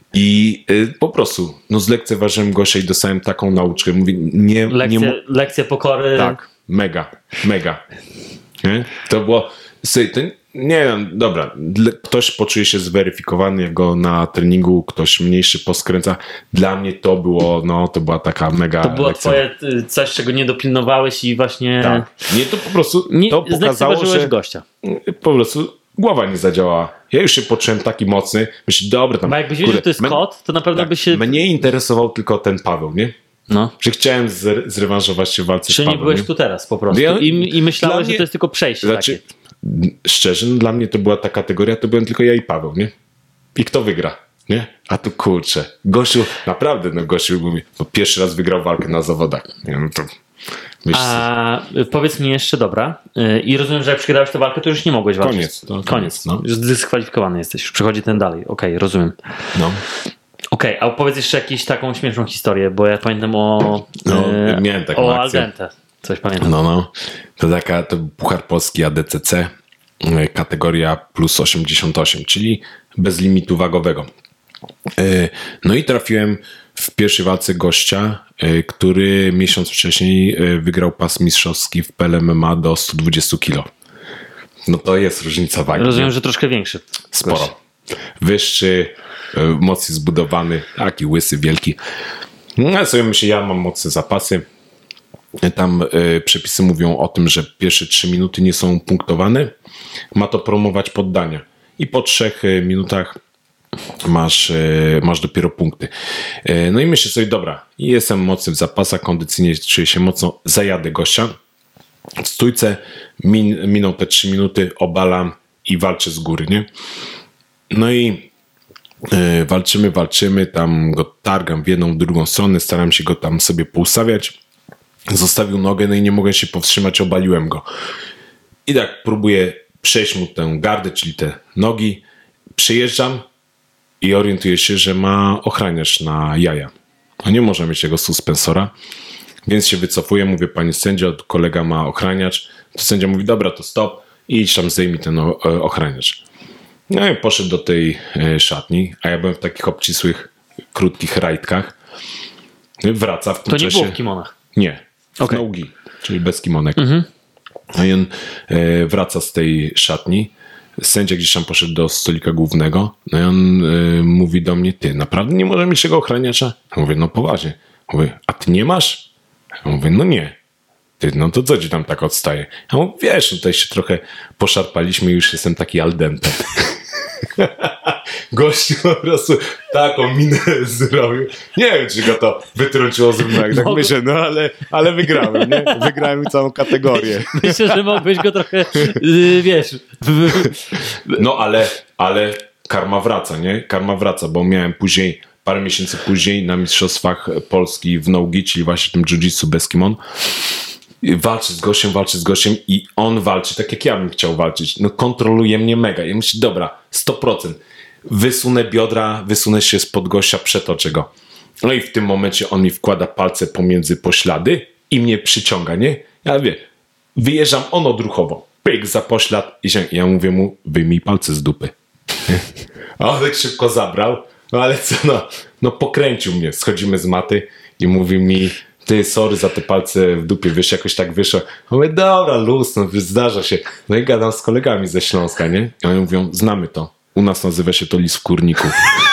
I y, po prostu, no zlekceważyłem gościa i dostałem taką nauczkę. Mówię, nie... Lekcje, nie lekcje pokory. Tak, mega, mega. Nie? To było... Słuchaj, to, nie wiem, dobra, ktoś poczuje się zweryfikowany, jak go na treningu ktoś mniejszy poskręca. Dla mnie to było, no, to była taka mega To było lekcja. twoje coś, czego nie dopilnowałeś i właśnie... Tak. Nie, to po prostu nie, to pokazało, że gościa. po prostu głowa nie zadziałała. Ja już się poczułem taki mocny. Myślę, dobra, tam... Bo jakbyś wiedział, że to jest men- kot, to na pewno tak, by się... Mnie interesował tylko ten Paweł, nie? No. Że chciałem zre- zrewanżować się w walce Czy z nie Pawłem. byłeś nie? tu teraz po prostu Ja- I, i myślałeś, mnie- że to jest tylko przejście Znaczy, takie. szczerze, no, dla mnie to była ta kategoria, to byłem tylko ja i Paweł, nie? I kto wygra, nie? A tu kurczę, gościu, naprawdę, no gościu mówi, bo pierwszy raz wygrał walkę na zawodach. Nie, no to myśl, A powiedz mi jeszcze, dobra, yy, i rozumiem, że jak przegrałeś tę walkę, to już nie mogłeś walczyć. Koniec, to Koniec. koniec, no. Już zdyskwalifikowany jesteś, już przychodzi ten dalej. Okej, okay, rozumiem. no. Okej, okay, a opowiedz jeszcze jakąś taką śmieszną historię, bo ja pamiętam o, No, yy, miałem taką o akcję. Al dente. Coś pamiętam. No, no. To taka, to był Puchar Polski A D C C, kategoria plus osiemdziesiąt osiem, czyli bez limitu wagowego. No i trafiłem w pierwszej walce gościa, który miesiąc wcześniej wygrał pas mistrzowski w P L M M A do sto dwadzieścia kilo. No to jest różnica wagi. Rozumiem, nie? że troszkę większy. Sporo. Gość. Wyższy, mocniej zbudowany, taki łysy, wielki. No ja sobie myślę, ja mam mocne zapasy. Tam y, przepisy mówią o tym, że pierwsze trzy minuty nie są punktowane. Ma to promować poddania. I po trzech y, minutach masz, y, masz dopiero punkty. Y, no i myślę sobie, dobra, jestem mocny w zapasach, kondycyjnie czuję się mocno, zajadę gościa. W stójce min, miną te trzy minuty, obalam i walczę z góry, nie? No i y, walczymy, walczymy, tam go targam w jedną, w drugą stronę, staram się go tam sobie poustawiać. Zostawił nogę, no i nie mogę się powstrzymać, obaliłem go. I tak próbuję przejść mu tę gardę, czyli te nogi. Przejeżdżam i orientuję się, że ma ochraniacz na jaja. A nie może mieć jego suspensora. Więc się wycofuję, mówię, panie sędzio, kolega ma ochraniacz. To sędzia mówi, dobra, to stop i idź tam zdejmij ten ochraniacz. No i poszedł do tej szatni, a ja byłem w takich obcisłych, krótkich rajtkach. Wraca w tym To nie czasie... było w kimonach. Nie. W Okay. nogi, czyli bez kimonek. Mhm. No i on e, wraca z tej szatni. Sędzia gdzieś tam poszedł do stolika głównego. No i on e, mówi do mnie, ty naprawdę nie możesz mieć tego ochraniacza? Ja mówię, no poważnie. Mówię, a ty nie masz? Ja mówię, no nie. Ty, no to co ci tam tak odstaje? Ja mówię, wiesz, no tutaj się trochę poszarpaliśmy i już jestem taki al dente. Gościu po prostu taką minę zrobił. Nie wiem, czy go to wytrąciło z równowagi. Tak Mogę... myślę, no ale, ale wygrałem, nie? Wygrałem całą kategorię. Myślę, że mógłbyś go trochę, yy, wiesz... No ale, ale karma wraca, nie? Karma wraca, bo miałem później, parę miesięcy później na Mistrzostwach Polski w nogi, czyli właśnie tym jiu-jitsu bez kimon. Walczy z gościem, walczy z gościem i on walczy tak, jak ja bym chciał walczyć. No kontroluje mnie mega. I myślę, dobra, sto procent. Wysunę biodra, wysunę się spod gościa, przetoczę go. No i w tym momencie on mi wkłada palce pomiędzy poślady i mnie przyciąga, nie? Ja wie, wyjeżdżam on odruchowo. Pyk za poślad i się, ja mówię mu, wyjmij palce z dupy. A on tak szybko zabrał. No ale co, no, no pokręcił mnie. Schodzimy z maty i mówi mi, ty, sorry za te palce w dupie, wiesz, jakoś tak wyszło. Mówię, dobra, luz, no zdarza się. No i gadam z kolegami ze Śląska, nie? I oni mówią, znamy to. U nas nazywa się to lis w kurniku.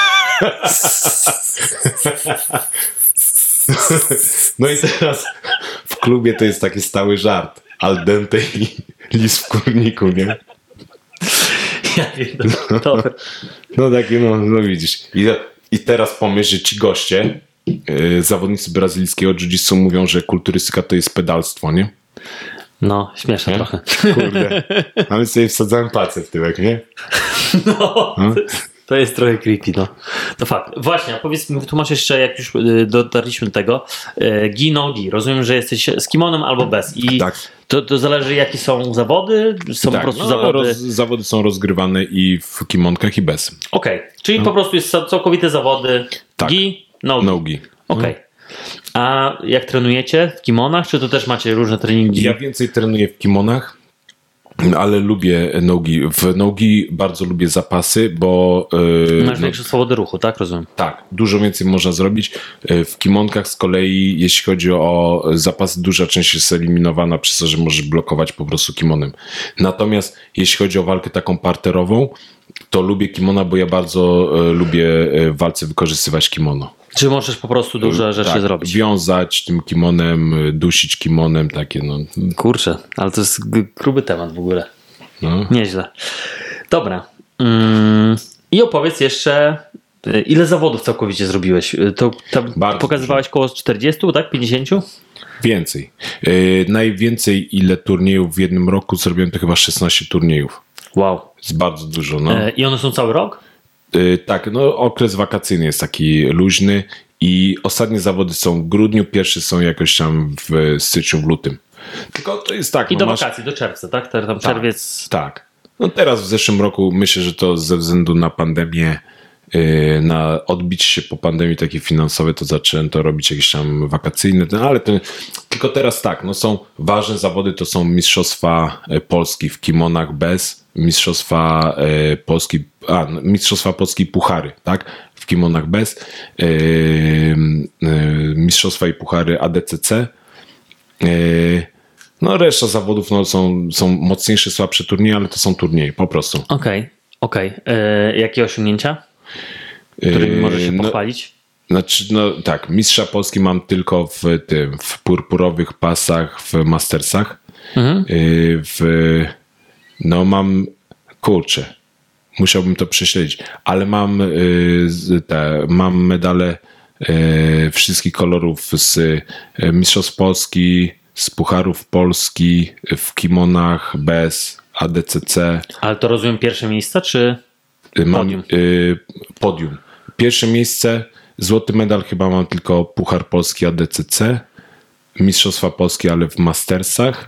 No i teraz w klubie to jest taki stały żart. Al dente i lis w kurniku, nie? Ja wiem, no, dobra. No taki, no, no widzisz. I, i teraz pomyśl, że ci goście, yy, zawodnicy brazylijskiego jiu-jitsu mówią, że kulturystyka to jest pedalstwo, nie? No, śmieszne nie? Trochę. Kurde. A my sobie wsadzałem palce w tyłek, nie? No, no? To, jest, to jest trochę creepy, no. To fakt. Właśnie, a powiedz mi, wytłumacz jeszcze, jak już dotarliśmy do tego, gi, no gi. Rozumiem, że jesteś z kimonem albo bez. I tak. to, to zależy, jakie są zawody? Są tak, po prostu no, zawody? Roz, zawody są rozgrywane i w kimonkach, i bez. Okej, okay. Czyli no. po prostu jest całkowite zawody tak. gi, no gi. No gi. Okej. Okay. A jak trenujecie w kimonach, czy to też macie różne treningi? Ja więcej trenuję w kimonach, ale lubię nogi. W nogi bardzo lubię zapasy, bo... Yy, Masz no, większe swobody ruchu, tak? Rozumiem. Tak, dużo więcej można zrobić. W kimonkach z kolei, jeśli chodzi o zapasy, duża część jest eliminowana przez to, że możesz blokować po prostu kimonem. Natomiast jeśli chodzi o walkę taką parterową, to lubię kimona, bo ja bardzo e, lubię w walce wykorzystywać kimono. Czy możesz po prostu duże rzeczy tak, zrobić? Wiązać tym kimonem, dusić kimonem, takie no. Kurczę, ale to jest gruby temat w ogóle. No. Nieźle. Dobra. Ym, I opowiedz jeszcze, ile zawodów całkowicie zrobiłeś? To tam pokazywałeś koło czterdziestu, tak? pięćdziesięciu? Więcej. Yy, najwięcej ile turniejów w jednym roku zrobiłem, to chyba szesnaście turniejów. Wow. Jest bardzo dużo. No. Yy, I one są cały rok? Yy, tak, no okres wakacyjny jest taki luźny i ostatnie zawody są w grudniu, pierwsze są jakoś tam w styczniu, w lutym. Tylko to jest tak. I no, do masz... wakacji, do czerwca, tak? Tam tak, czerwiec. Tak. No teraz w zeszłym roku myślę, że to ze względu na pandemię, yy, na odbicie się po pandemii takie finansowe, to zacząłem to robić jakieś tam wakacyjne, no, ale to, tylko teraz tak, no są ważne zawody, to są Mistrzostwa Polski w kimonach bez, Mistrzostwa yy, Polski, a, Mistrzostwa Polski Puchary, tak? W kimonach bez, yy, yy, Mistrzostwa i Puchary A D C C, yy, no reszta zawodów no, są, są mocniejsze, słabsze turnieje, ale to są turnieje, po prostu. Okej, okay, okej. Okay. Yy, jakie osiągnięcia, którymi yy, możesz się pochwalić? No, znaczy, no tak, mistrza Polski mam tylko w tym, w purpurowych pasach, w Mastersach. Mhm. Yy, w, no mam, kurczę, musiałbym to prześledzić, ale mam yy, te, mam medale yy, wszystkich kolorów z yy, Mistrzostw Polski, z Pucharów Polski, w kimonach bez, A D C C. Ale to rozumiem pierwsze miejsca, czy mam, podium? Y, podium. Pierwsze miejsce, złoty medal chyba mam tylko Puchar Polski A D C C, Mistrzostwa Polskie, ale w Mastersach.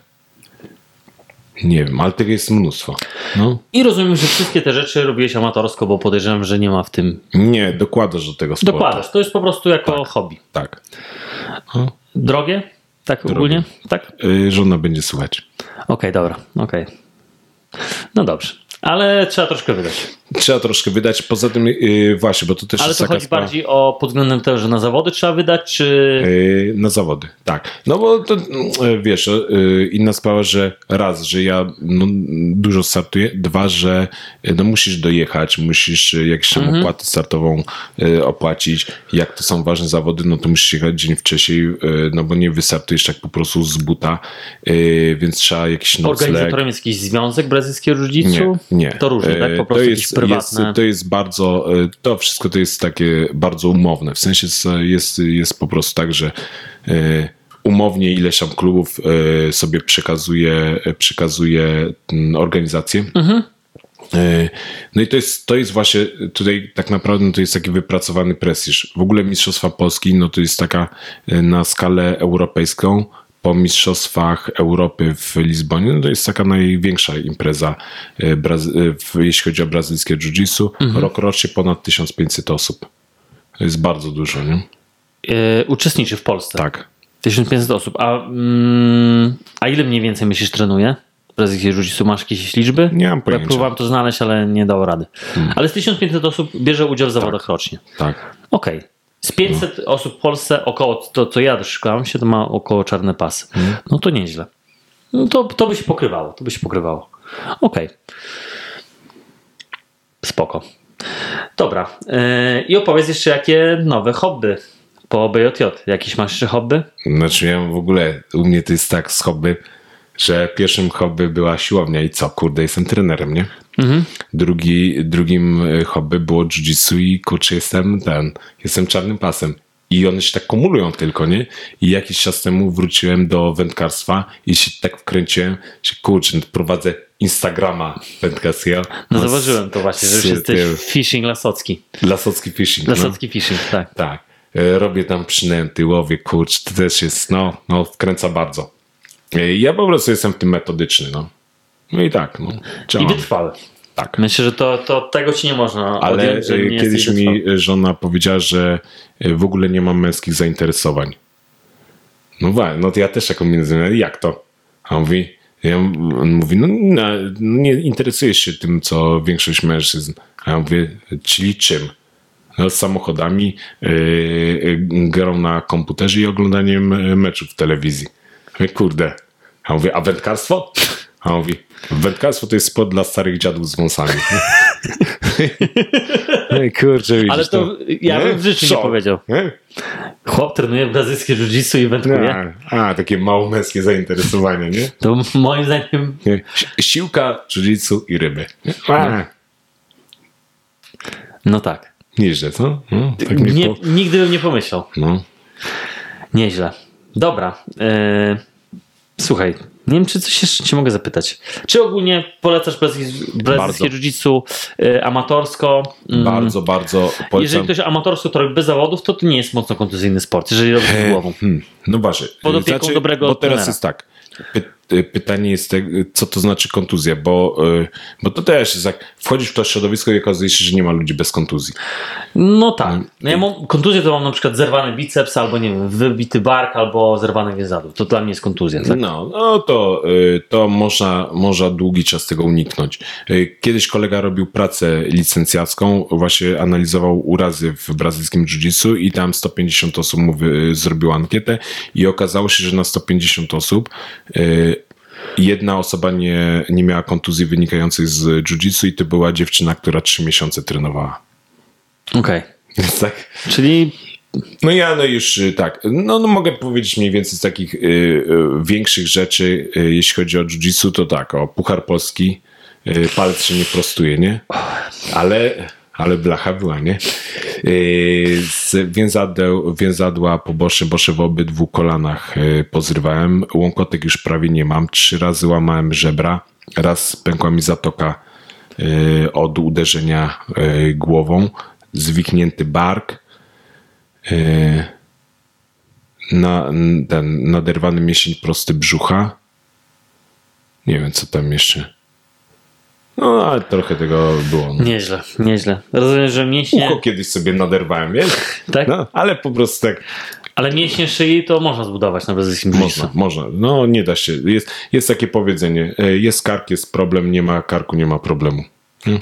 Nie wiem, ale tego jest mnóstwo. No. I rozumiem, że wszystkie te rzeczy robiłeś amatorsko, bo podejrzewam, że nie ma w tym... Nie, dokładasz do tego sportu. Dokładasz, to jest po prostu jako tak, hobby. Tak. No. Drogie? Tak Drogie. Ogólnie? Tak? Yy, żona będzie słuchać. Okej, okay, dobra. Okej. Okay. No dobrze. Ale trzeba troszkę wydać. Trzeba troszkę wydać, poza tym yy, właśnie, bo to też Ale jest to taka chodzi sprawa. bardziej o pod względem tego, że na zawody trzeba wydać, czy... Yy, na zawody, tak. No bo to, yy, wiesz, yy, inna sprawa, że raz, że ja no, dużo startuję, dwa, że yy, no, musisz dojechać, musisz yy, jakąś tam Mhm. opłatę startową yy, opłacić. Jak to są ważne zawody, no to musisz jechać dzień wcześniej, yy, no bo nie wystartujesz tak po prostu z buta, yy, więc trzeba jakiś nocleg. Organizatorem jest jakiś związek brazylijskiego jiu-jitsu? Nie, nie. To różnie, tak? Po E, prostu to jakieś jest, prywatne... jest, to jest bardzo, e, to wszystko to jest takie bardzo umowne. W sensie jest, jest, jest po prostu tak, że e, umownie ileś tam klubów e, sobie przekazuje, przekazuje m, organizację. Mhm. E, No i to jest, to jest właśnie tutaj tak naprawdę no to jest taki wypracowany prestiż. W ogóle Mistrzostwa Polski no to jest taka e, na skalę europejską. Po Mistrzostwach Europy w Lizbonie, no to jest taka największa impreza, e, Brazy- w, jeśli chodzi o brazylijskie jiu-jitsu. Mhm. Rok rocznie ponad tysiąc pięćset osób. To jest bardzo dużo, nie? Yy, uczestniczy w Polsce. Tak. tysiąc pięćset osób. A, mm, a ile mniej więcej myślisz trenuje? Brazylijskie jiu-jitsu, masz jakieś liczby? Nie mam Ja pojęcia. próbowałem to znaleźć, ale nie dało rady. Ale z tysiąc pięćset osób bierze udział w zawodach rocznie. Tak. Okej. Z pięćset osób w Polsce, około to, co ja szukałem się, to ma około czarne pasy. No to nieźle. No to, to by się pokrywało. To by się pokrywało. Okej. Spoko. Dobra. Yy, I opowiedz jeszcze, jakie nowe hobby po B J J. Jakieś masz jeszcze hobby? Znaczy ja w ogóle, u mnie to jest tak z hobby, że pierwszym hobby była siłownia i co, kurde, jestem trenerem, nie? Mhm. Drugi, drugim e, hobby było jiu-jitsu i kurczę, jestem ten, jestem czarnym pasem. I one się tak kumulują tylko, nie? I jakiś czas temu wróciłem do wędkarstwa i się tak wkręciłem, że kurczę, prowadzę Instagrama wędkarskiego. No zauważyłem to właśnie, że już z jesteś tym fishing lasocki. Lasocki fishing. No. Lasocki fishing, tak. Tak. E, Robię tam przynęty, łowię, kurczę, to też jest, no, no wkręca bardzo. E, Ja po prostu jestem w tym metodyczny, no. No i tak, no. I Działam. wytrwały. Tak. Myślę, że to, to tego ci nie można Ale odjąć, że e, nie kiedyś jesteś mi wytrwały. żona powiedziała, że e, w ogóle nie mam męskich zainteresowań. No właśnie, no to ja też jako między jak to? A on mówi, ja, on mówi, no, no nie interesujesz się tym, co większość mężczyzn. A ja mówię, czyli czym? No, z samochodami, yy, yy, grą na komputerze i oglądaniem yy, meczów w telewizji. Mówię, kurde. A mówię, a wędkarstwo? A on mówi, wędkarstwo to jest sport dla starych dziadów z wąsami. Ej, kurczę, widzisz, Ale to ja bym w życiu nie Szok, powiedział. Nie? Chłop trenuje brazylijskie jiu-jitsu i wędkuje. A, a, takie małomęskie zainteresowanie, nie? To moim zdaniem nie? Siłka, jiu-jitsu i ryby. A, no tak. nieźle, co? No, tak mi Nie, po... nigdy bym nie pomyślał. no. Nieźle. Dobra. Yy, słuchaj, nie wiem, czy coś jeszcze cię mogę zapytać. Czy ogólnie polecasz brazylijskie brazylijskie jiu-jitsu yy, amatorsko? Mm, Bardzo, bardzo polecam. Jeżeli ktoś amatorsko to robi bez zawodów, to to nie jest mocno kontuzyjny sport, jeżeli robisz z głową. Hmm, no właśnie. Pod opieką dobrego Bo teraz trenera. jest tak. Py- pytanie jest, te- co to znaczy kontuzja, bo, y, bo to też jest jak wchodzisz w to środowisko i okazuje się, że nie ma ludzi bez kontuzji. No tak. No ja mam kontuzję, to mam na przykład zerwany biceps, albo nie wiem, wybity bark, albo zerwany więzadło. To dla mnie jest kontuzja. Tak? No, no to, y, to można, można długi czas tego uniknąć. Y, Kiedyś kolega robił pracę licencjacką, właśnie analizował urazy w brazylijskim jiu-jitsu i tam sto pięćdziesiąt osób mu wy- zrobiło ankietę i okazało się, że na sto pięćdziesiąt osób y, jedna osoba nie, nie miała kontuzji wynikającej z jiu-jitsu i to była dziewczyna, która trzy miesiące trenowała. Okej. Więc tak. Czyli No ja no już y, tak, no, no mogę powiedzieć mniej więcej z takich y, y, większych rzeczy, y, jeśli chodzi o jiu-jitsu, to tak, o Puchar Polski, y, palec się nie prostuje, nie? Ale, ale blacha była, nie? Y, z więzadeł, więzadła po bosze, bosze w obydwu kolanach y, pozrywałem, łąkotek już prawie nie mam, trzy razy łamałem żebra, raz pękła mi zatoka y, od uderzenia y, głową, zwiknięty bark, na ten naderwany mięsień prosty brzucha. Nie wiem, co tam jeszcze. No, ale trochę tego było. No. nieźle, nieźle. Rozumiem, że mięśnie... Ucho kiedyś sobie naderwałem, wiesz? Tak? No, ale po prostu tak Ale mięśnie szyi to można zbudować na brazylijskim jiu-jitsu. można, można. No, nie da się. Jest, jest takie powiedzenie. Jest kark, jest problem, nie ma karku, nie ma problemu. Hmm.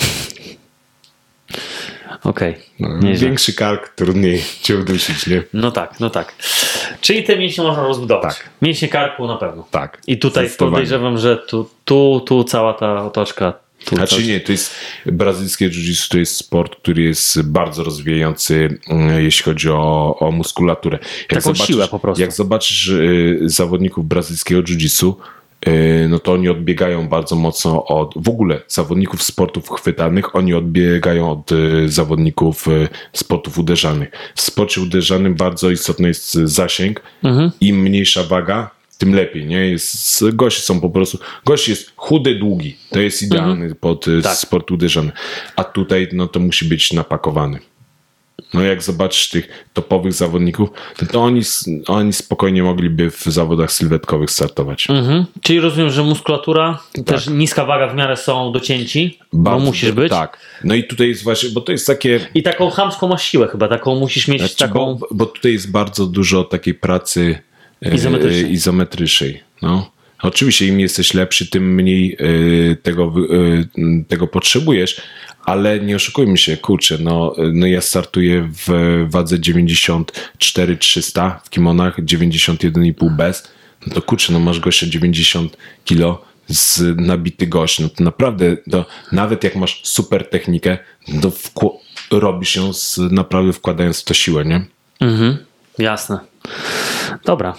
Okej. No, Nieźle. większy kark, trudniej cię udusić, nie? No tak, no tak. Czyli te mięśnie można rozbudować. Tak. Mięśnie karku na pewno. Tak. I tutaj Zdecydowanie. podejrzewam, że tu, tu, tu cała ta otoczka. Tu Znaczy coś. nie, to jest brazylijskie jiu-jitsu, to jest sport, który jest bardzo rozwijający, mm, jeśli chodzi o, o muskulaturę. Jak Taką siłę po prostu. Jak zobaczysz y, zawodników brazylijskiego jiu-jitsu, y, no to oni odbiegają bardzo mocno od, w ogóle zawodników sportów chwytanych, oni odbiegają od y, zawodników y, sportów uderzanych. W sporcie uderzanym bardzo istotny jest zasięg. Mhm. Im mniejsza waga, tym lepiej, nie? Jest, goście są po prostu, gość jest chudy, długi. To jest idealny Mhm. pod Tak. sport uderzany. A tutaj, no to musi być napakowany. No jak zobaczysz tych topowych zawodników, to, to oni, oni spokojnie mogliby w zawodach sylwetkowych startować. Mhm. Czyli rozumiem, że muskulatura, też niska waga w miarę są docięci, bo musisz być. Tak. No i tutaj jest właśnie, bo to jest takie... I taką chamską masz siłę chyba, taką musisz mieć Znaczy, taką... bo, bo tutaj jest bardzo dużo takiej pracy e, Izometrycznej. izometrycznej. No. Oczywiście im jesteś lepszy, tym mniej e, tego, e, tego potrzebujesz, ale nie oszukujmy się, kurczę, no, no ja startuję w wadze dziewięćdziesiąt cztery trzysta w kimonach, dziewięćdziesiąt jeden i pół bez, no to kurczę, no masz gościa dziewięćdziesiąt kilo z nabity gość, no to naprawdę, to nawet jak masz super technikę, to wkł- robisz ją z, naprawdę wkładając w to siłę, nie? Mhm. Jasne. Dobra.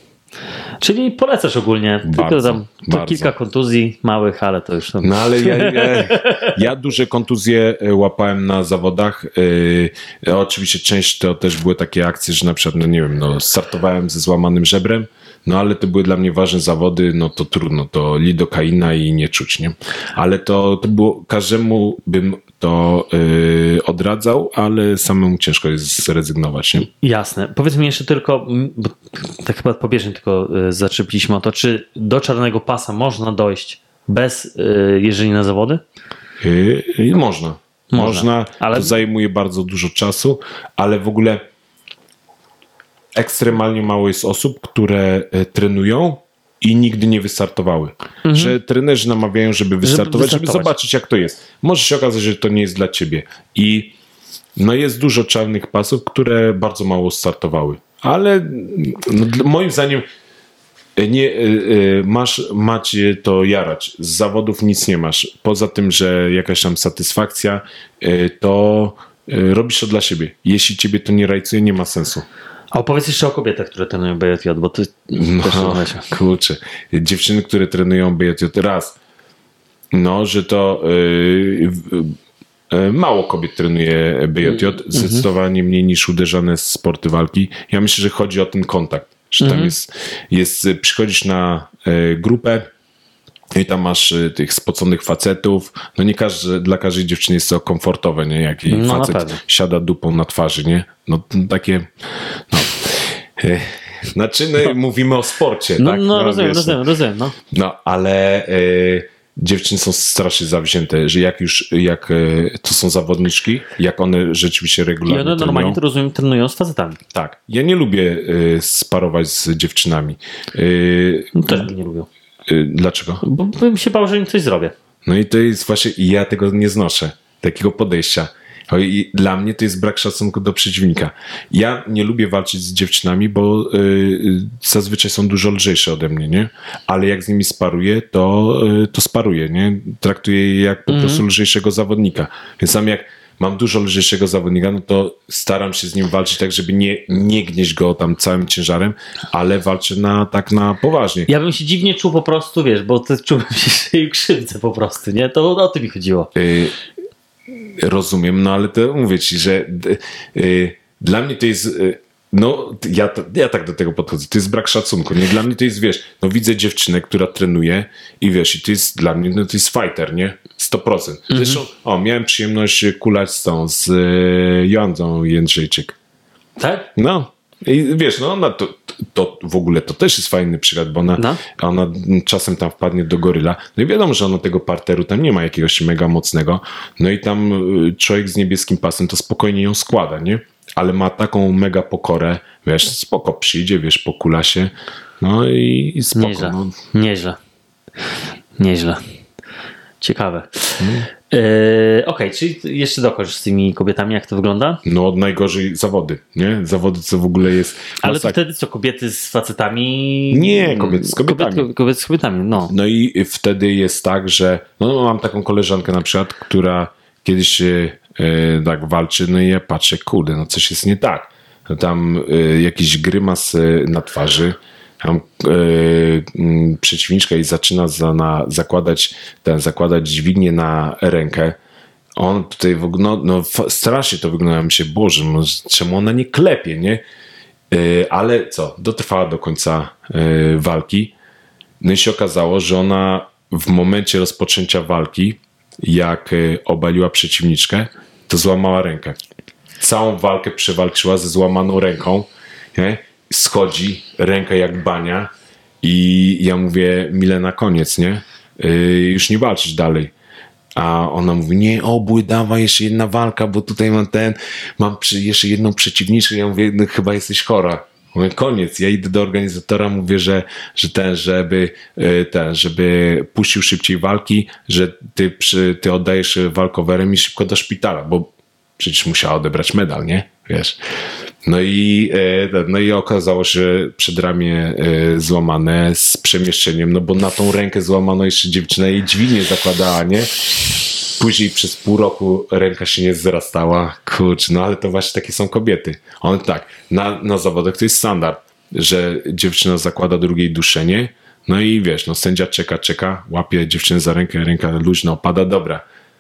Czyli polecasz ogólnie. Tylko Bardzo, tam tu bardzo. kilka kontuzji małych, ale to już tam... No ale ja, ja, ja duże kontuzje łapałem na zawodach. Yy, oczywiście część to też były takie akcje, że na przykład, no nie wiem, no startowałem ze złamanym żebrem, no ale to były dla mnie ważne zawody, no to trudno, to lidokaina i nie czuć, nie? Ale to, to było, każdemu bym to yy, odradzał, ale samemu ciężko jest zrezygnować, nie? Jasne. Powiedz mi jeszcze tylko, bo tak chyba pobieżnie tylko y, zaczepialiśmy o to, czy do czarnego pasa można dojść bez y, jeżdżenia na zawody? Yy, yy, można. Można, Można, ale- to zajmuje bardzo dużo czasu, ale w ogóle ekstremalnie mało jest osób, które e, trenują i nigdy nie wystartowały. Że trenerzy namawiają, żeby wystartować, żeby, wystartować. zobaczyć, jak to jest. Może się okazać, że to nie jest dla ciebie. I no jest dużo czarnych pasów, które bardzo mało startowały. Ale no, dla- moim zdaniem e, nie, e, e, masz, macie to jarać. Z zawodów nic nie masz. Poza tym, że jakaś tam satysfakcja, e, to e, robisz to dla siebie. Jeśli ciebie to nie rajcuje, nie ma sensu. A opowiedz jeszcze o kobietach, które trenują B J J, bo ty No, też to wiecie. kurczę. Dziewczyny, które trenują B J J raz, no, że to yy, yy, mało kobiet trenuje B J J, zdecydowanie mniej niż uderzane sporty walki. Ja myślę, że chodzi o ten kontakt, że tam jest, jest, przychodzisz na yy, grupę i tam masz y, tych spoconych facetów. No nie każdy, dla każdej dziewczyny jest to komfortowe, nie? Jak jej No, na facet pewno. siada dupą na twarzy, nie? No t- takie... No. E, Znaczy, no, mówimy o sporcie, No, tak? no rozumiem, wiesz, rozumiem, rozumiem. No. No, ale e, dziewczyny są strasznie zawzięte, że jak już, jak e, to są zawodniczki, jak one rzeczywiście I regularnie one normalnie, trenują. to rozumiem, trenują z facetami. Tak. Ja nie lubię e, sparować z dziewczynami. E, No, też mnie nie lubią. e, dlaczego? Bo bym się bał, że im coś zrobię. No i to jest właśnie, i ja tego nie znoszę, takiego podejścia. O, I dla mnie to jest brak szacunku do przeciwnika. Ja nie lubię walczyć z dziewczynami, bo y, zazwyczaj są dużo lżejsze ode mnie, nie? Ale jak z nimi sparuję, to, y, to sparuję, nie? Traktuję je jak po prostu lżejszego zawodnika. Więc tam jak mam dużo lżejszego zawodnika, no to staram się z nim walczyć tak, żeby nie, nie gnieść go tam całym ciężarem, ale walczę na, tak na poważnie. Ja bym się dziwnie czuł po prostu, wiesz, bo ty czułem się, że jej krzywdzę po prostu, nie? To o to mi chodziło. Y, rozumiem, no ale to mówię ci, że y, dla mnie to jest y, no ja, to, ja tak do tego podchodzę, to jest brak szacunku, nie? Dla mnie to jest, wiesz, no widzę dziewczynę, która trenuje i wiesz, i to jest dla mnie, no to jest fighter, nie? sto procent. Zresztą, o, miałem przyjemność kulać z tą, z y, Joanną Jędrzejczyk. Tak? No. I wiesz, no ona to, to w ogóle to też jest fajny przykład, bo ona, No. ona czasem tam wpadnie do goryla. No i wiadomo, że ona tego parteru tam nie ma jakiegoś mega mocnego. No i tam y, człowiek z niebieskim pasem to spokojnie ją składa, nie? Ale ma taką mega pokorę, wiesz, spoko przyjdzie, wiesz, pokula się. No i, i spoko. Nieźle. No. Nieźle. Nieźle. Ciekawe. Yy, Okej, okay, czyli jeszcze dokończ z tymi kobietami, jak to wygląda? No od najgorzej zawody, nie? Zawody, co w ogóle jest... Ale to wtedy co, kobiety z facetami? Nie, kobiety z kobietami. Kobiet, kobiety z kobietami, no. No i wtedy jest tak, że no mam taką koleżankę na przykład, która kiedyś yy, tak walczy, no i ja patrzę, kurde, no coś jest nie tak. No tam yy, jakiś grymas yy, na twarzy, tam yy, yy, przeciwniczka i zaczyna za, na, zakładać, ten, zakładać dźwignię na rękę. On tutaj w ogóle, no, no strasznie to wygląda, mi się, Boże, no, czemu ona nie klepie, nie? Yy, ale co, dotrwała do końca yy, walki. No i się okazało, że ona w momencie rozpoczęcia walki, jak yy, obaliła przeciwniczkę, to złamała rękę. Całą walkę przewalczyła ze złamaną ręką, nie? Schodzi, ręka jak bania i ja mówię, Milena, koniec, nie? Yy, już nie walczyć dalej. A ona mówi, nie, obły, dawaj, jeszcze jedna walka, bo tutaj mam ten, mam przy, jeszcze jedną przeciwniczkę. Ja mówię, no, chyba jesteś chora. Mówię, koniec. Ja idę do organizatora, mówię, że, że ten, żeby ten, żeby puścił szybciej walki, że ty, przy, ty oddajesz walkowerem i szybko do szpitala, bo przecież musiała odebrać medal, nie? Wiesz. No i, no i okazało się, że przedramię złamane z przemieszczeniem, no bo na tą rękę złamano jeszcze dziewczyna jej dźwignię zakładała, nie? Później przez pół roku ręka się nie wzrastała. Kurczę, no ale to właśnie takie są kobiety. One tak, na, na zawodach to jest standard, że dziewczyna zakłada drugiej duszenie, no i wiesz, no sędzia czeka, czeka, łapie dziewczynę za rękę, ręka luźno opada, dobra.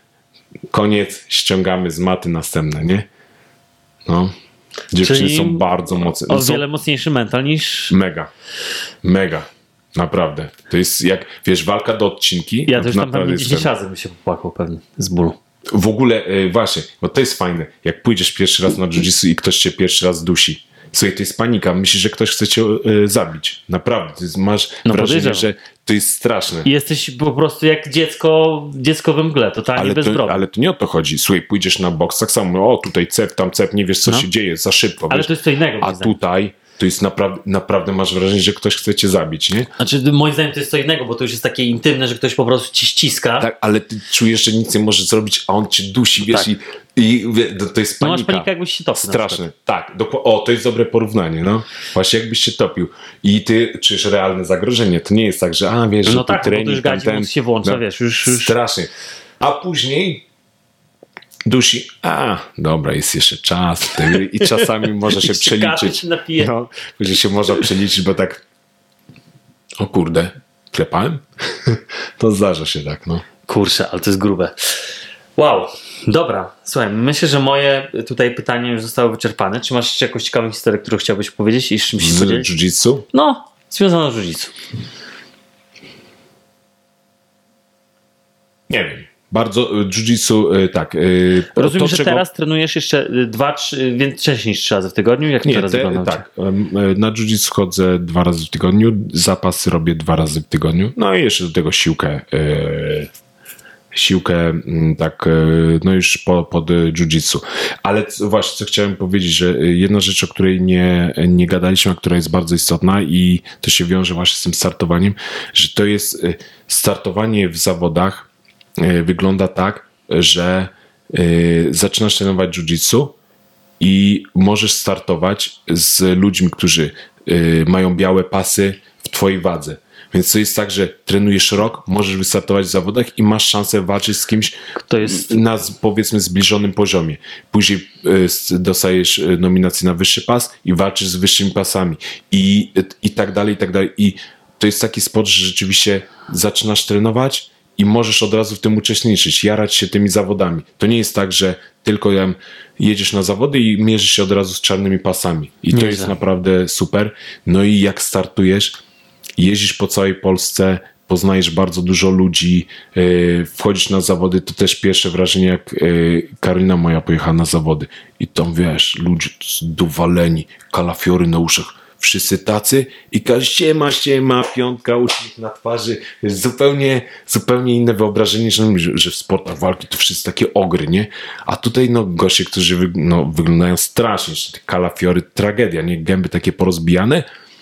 Koniec, ściągamy z maty następne, nie? No. Dziewczyny Czyli są bardzo mocne. O są... wiele mocniejszy mental niż... Mega. Mega. Naprawdę. To jest jak, wiesz, walka do odcinki. Ja też tam pewnie jest dziesięć razy bym się popłakał pewnie z bólu. W ogóle, yy, właśnie, bo to jest fajne. Jak pójdziesz pierwszy raz na jiu-jitsu i ktoś cię pierwszy raz dusi. Słuchaj, to jest panika. Myślisz, że ktoś chce cię yy, zabić. Naprawdę. To jest, masz No wrażenie, podejrzewam. że to jest straszne. I jesteś po prostu jak dziecko, dziecko we mgle, totalnie Ale bezbronne. to, ale to nie o to chodzi. Słuchaj, pójdziesz na boks, tak samo, o tutaj cep, tam cep, nie wiesz co No. się dzieje, za szybko. Ale wiesz? to jest co innego. A moim zdaniem. tutaj to jest naprawdę, naprawdę masz wrażenie, że ktoś chce cię zabić, nie? Znaczy, moim zdaniem to jest co innego, bo to już jest takie intymne, że ktoś po prostu ci ściska. Tak, ale ty czujesz, że nic nie możesz zrobić, a on cię dusi, wiesz, Tak. i, i wie, to, to jest No panika. masz panikę, jakbyś się topił. na Straszne. Tak, dokła- o, to jest dobre porównanie, no. Właśnie jakbyś się topił i ty czujesz realne zagrożenie. To nie jest tak, że a, wiesz, że No tu tak, bo to trening, już gadzi tamten, mózg się włącza, no, wiesz, już... już... Strasznie. A później dusi, a, dobra, jest jeszcze czas. I czasami może się Jeszcze kawy przeliczyć. się napije. No, że się może przeliczyć, bo tak o kurde, klepałem? To zdarza się tak, no. Kurczę, ale to jest grube. Wow, dobra. Słuchaj, myślę, że moje tutaj pytania już zostały wyczerpane. Czy masz jeszcze jakąś ciekawą historię, którą chciałbyś powiedzieć i z czymś się Z podzielić? jiu-jitsu? No, związaną z jiu-jitsu. Nie wiem. Bardzo y, jiu-jitsu, y, tak. y, Rozumiem, to, że czego- teraz trenujesz jeszcze y, dwa, trzy, więc wcześniej niż trzy razy w tygodniu? Jak to Nie, teraz te, wygląda? u ciebie? tak. em, y, Na jiu-jitsu chodzę dwa razy w tygodniu, zapasy robię dwa razy w tygodniu, no i jeszcze do tego siłkę. y, Siłkę, mm, tak, y, no już po, pod y, jiu-jitsu. Ale c- właśnie, co chciałem powiedzieć, że y, jedna rzecz, o której nie, nie gadaliśmy, a która jest bardzo istotna i to się wiąże właśnie z tym startowaniem, że to jest y, startowanie w zawodach y, wygląda tak, że y, zaczynasz trenować jiu-jitsu i możesz startować z ludźmi, którzy y, mają białe pasy w twojej wadze. Więc to jest tak, że trenujesz rok, możesz wystartować w zawodach i masz szansę walczyć z kimś To jest... na z- powiedzmy zbliżonym poziomie. Później y, s- dostajesz y, nominację na wyższy pas i walczysz z wyższymi pasami i, i tak dalej, i tak dalej. I to jest taki sport, że rzeczywiście zaczynasz trenować i możesz od razu w tym uczestniczyć, jarać się tymi zawodami. To nie jest tak, że tylko ja wiem, jedziesz na zawody i mierzysz się od razu z czarnymi pasami. I to Nieźle. jest naprawdę super. No i jak startujesz, jeździsz po całej Polsce, poznajesz bardzo dużo ludzi, yy, wchodzisz na zawody, to też pierwsze wrażenie, jak yy, Karolina moja pojechała na zawody i tam wiesz, ludzie dowaleni, kalafiory na uszach, wszyscy tacy i każdy siema, siema, piątka, uśmiech na twarzy, zupełnie, zupełnie inne wyobrażenie, że, że w sportach walki to wszyscy takie ogry, nie? A tutaj no goście, którzy wy, no, wyglądają strasznie, te kalafiory, tragedia, nie? Gęby takie porozbijane.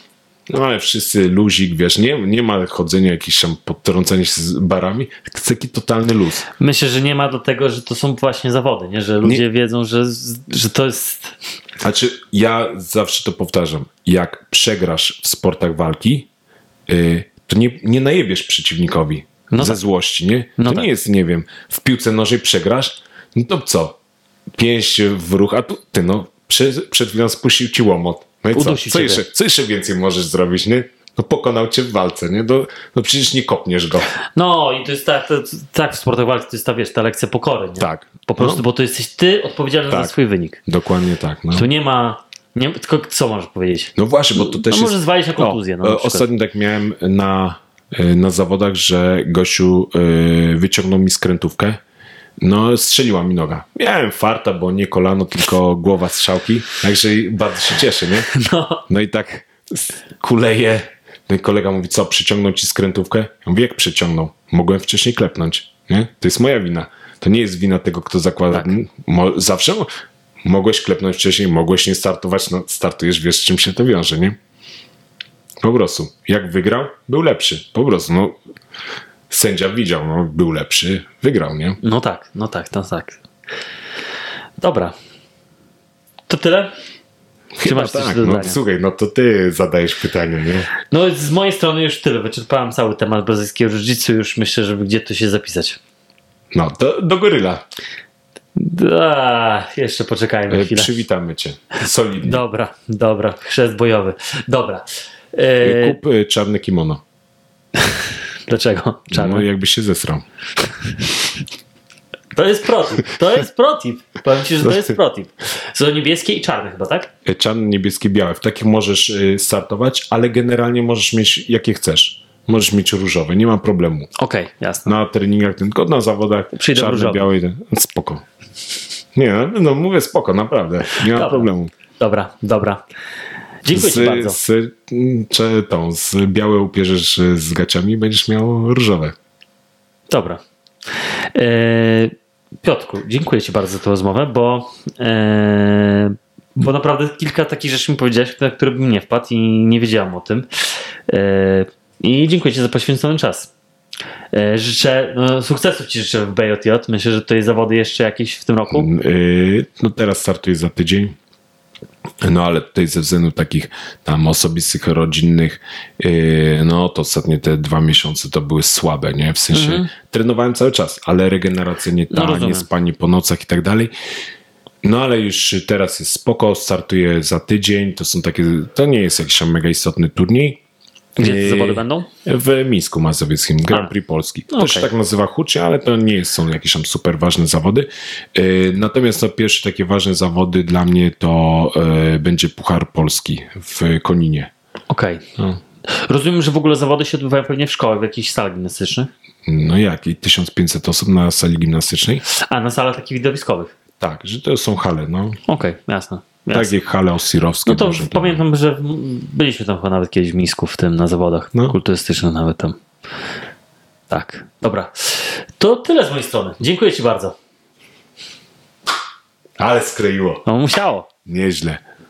No ale wszyscy luzik, wiesz, nie, nie ma chodzenia jakichś tam podtrącania się z barami, tylko taki totalny luz. Myślę, że nie ma do tego, że to są właśnie zawody, nie? Że ludzie nie. wiedzą, że, że to jest... Znaczy, ja zawsze to powtarzam. Jak przegrasz w sportach walki, yy, to nie, nie najebiesz przeciwnikowi no ze tak. złości, nie? No to tak. nie jest, nie wiem, w piłce nożnej przegrasz, no to co? Pięść w ruch, a tu ty, no, przed, przed chwilą spuścił ci łomot. No i co? Co jeszcze, co jeszcze więcej możesz zrobić, nie? No pokonał cię w walce, nie? No, no przecież nie kopniesz go. No i to jest tak, to, tak w sportach walki to jest ta, wiesz, ta lekcja pokory, nie? Tak. Po prostu, no. bo to jesteś ty odpowiedzialny tak. za swój wynik. Dokładnie tak. No. Tu nie ma, nie, tylko co możesz powiedzieć? No właśnie, bo to też no jest... może zwalić na kontuzję. No, na ostatnio tak miałem na, na zawodach, że gościu yy, wyciągnął mi skrętówkę. No, strzeliła mi noga. Miałem farta, bo nie kolano, tylko głowa strzałki. Także bardzo się cieszę, nie? No, no i tak kuleje. No i kolega mówi, co, przyciągnął ci skrętówkę? Ja mówię, jak przyciągnął? Mogłem wcześniej klepnąć, nie? To jest moja wina. To nie jest wina tego, kto zakłada. Tak. Mo- zawsze mogłeś klepnąć wcześniej, mogłeś nie startować. No, startujesz, wiesz, z czym się to wiąże, nie? Po prostu. Jak wygrał, był lepszy. Po prostu, no... Sędzia widział, no, był lepszy, wygrał, nie? No tak, no tak, no tak. Dobra. To tyle? Czy masz tak, no słuchaj, no to ty zadajesz pytanie, nie? No z mojej strony już tyle. Wyczerpałem cały temat brazylijskiego jiu-jitsu. Już myślę, żeby gdzie to się zapisać. No, to do goryla. Da, jeszcze poczekajmy chwilę. Przywitamy cię. Solidnie. Dobra, dobra. Chrzest bojowy. Dobra. E... Kup czarne kimono. Dlaczego? Czarny? No jakbyś się zesrał. To jest protip. To jest protip. Powiem ci, że to jest protip. Są niebieskie i czarne chyba, tak? Czarne, niebieskie, białe. W takich możesz startować, ale generalnie możesz mieć jakie chcesz. Możesz mieć różowe, nie ma problemu. Okej, okay, jasne. Na treningach, tylko na zawodach przyjdę czarny, różowy. biały. Spoko. Nie, no mówię spoko, naprawdę. Nie ma dobra. problemu. Dobra, dobra. Dziękuję z, ci bardzo. Z, czy tą, z białe upierzesz z gaciami, będziesz miał różowe. Dobra. E, Piotrku, dziękuję ci bardzo za tę rozmowę, bo, e, bo naprawdę kilka takich rzeczy mi powiedziałeś, na które bym nie wpadł i nie wiedziałem o tym. E, I dziękuję ci za poświęcony czas. E, życzę, no, sukcesów ci życzę w B J J. Myślę, że tutaj zawody jeszcze jakieś w tym roku. Yy, no teraz startuję za tydzień. No ale tutaj ze względu takich tam osobistych, rodzinnych, yy, no to ostatnie te dwa miesiące to były słabe, nie? W sensie mhm. trenowałem cały czas, ale regeneracyjnie ta, no, nie spanie po nocach i tak dalej. No ale już teraz jest spoko, startuję za tydzień, to są takie, to nie jest jakiś mega istotny turniej. Gdzie te zawody będą? W Mińsku Mazowieckim, Grand Prix Polski. To okay. się tak nazywa hucznie, ale to nie są jakieś tam super ważne zawody. Natomiast no, pierwsze takie ważne zawody dla mnie to y, będzie Puchar Polski w Koninie. Okej. Okay. No. Rozumiem, że w ogóle zawody się odbywają pewnie w szkołach, w jakichś salach gimnastycznych? No jak? I tysiąc pięćset osób na sali gimnastycznej. A, na salach takich widowiskowych? Tak, że to są hale, no. Okej, okay, jasne. Jasne. Takie hale osirowskie. No to pamiętam, że byliśmy tam chyba nawet kiedyś w Mińsku w tym, na zawodach no. kulturystycznych nawet tam. Tak, dobra. To tyle z mojej strony. Dziękuję ci bardzo. Ale skleiło. No musiało. Nieźle.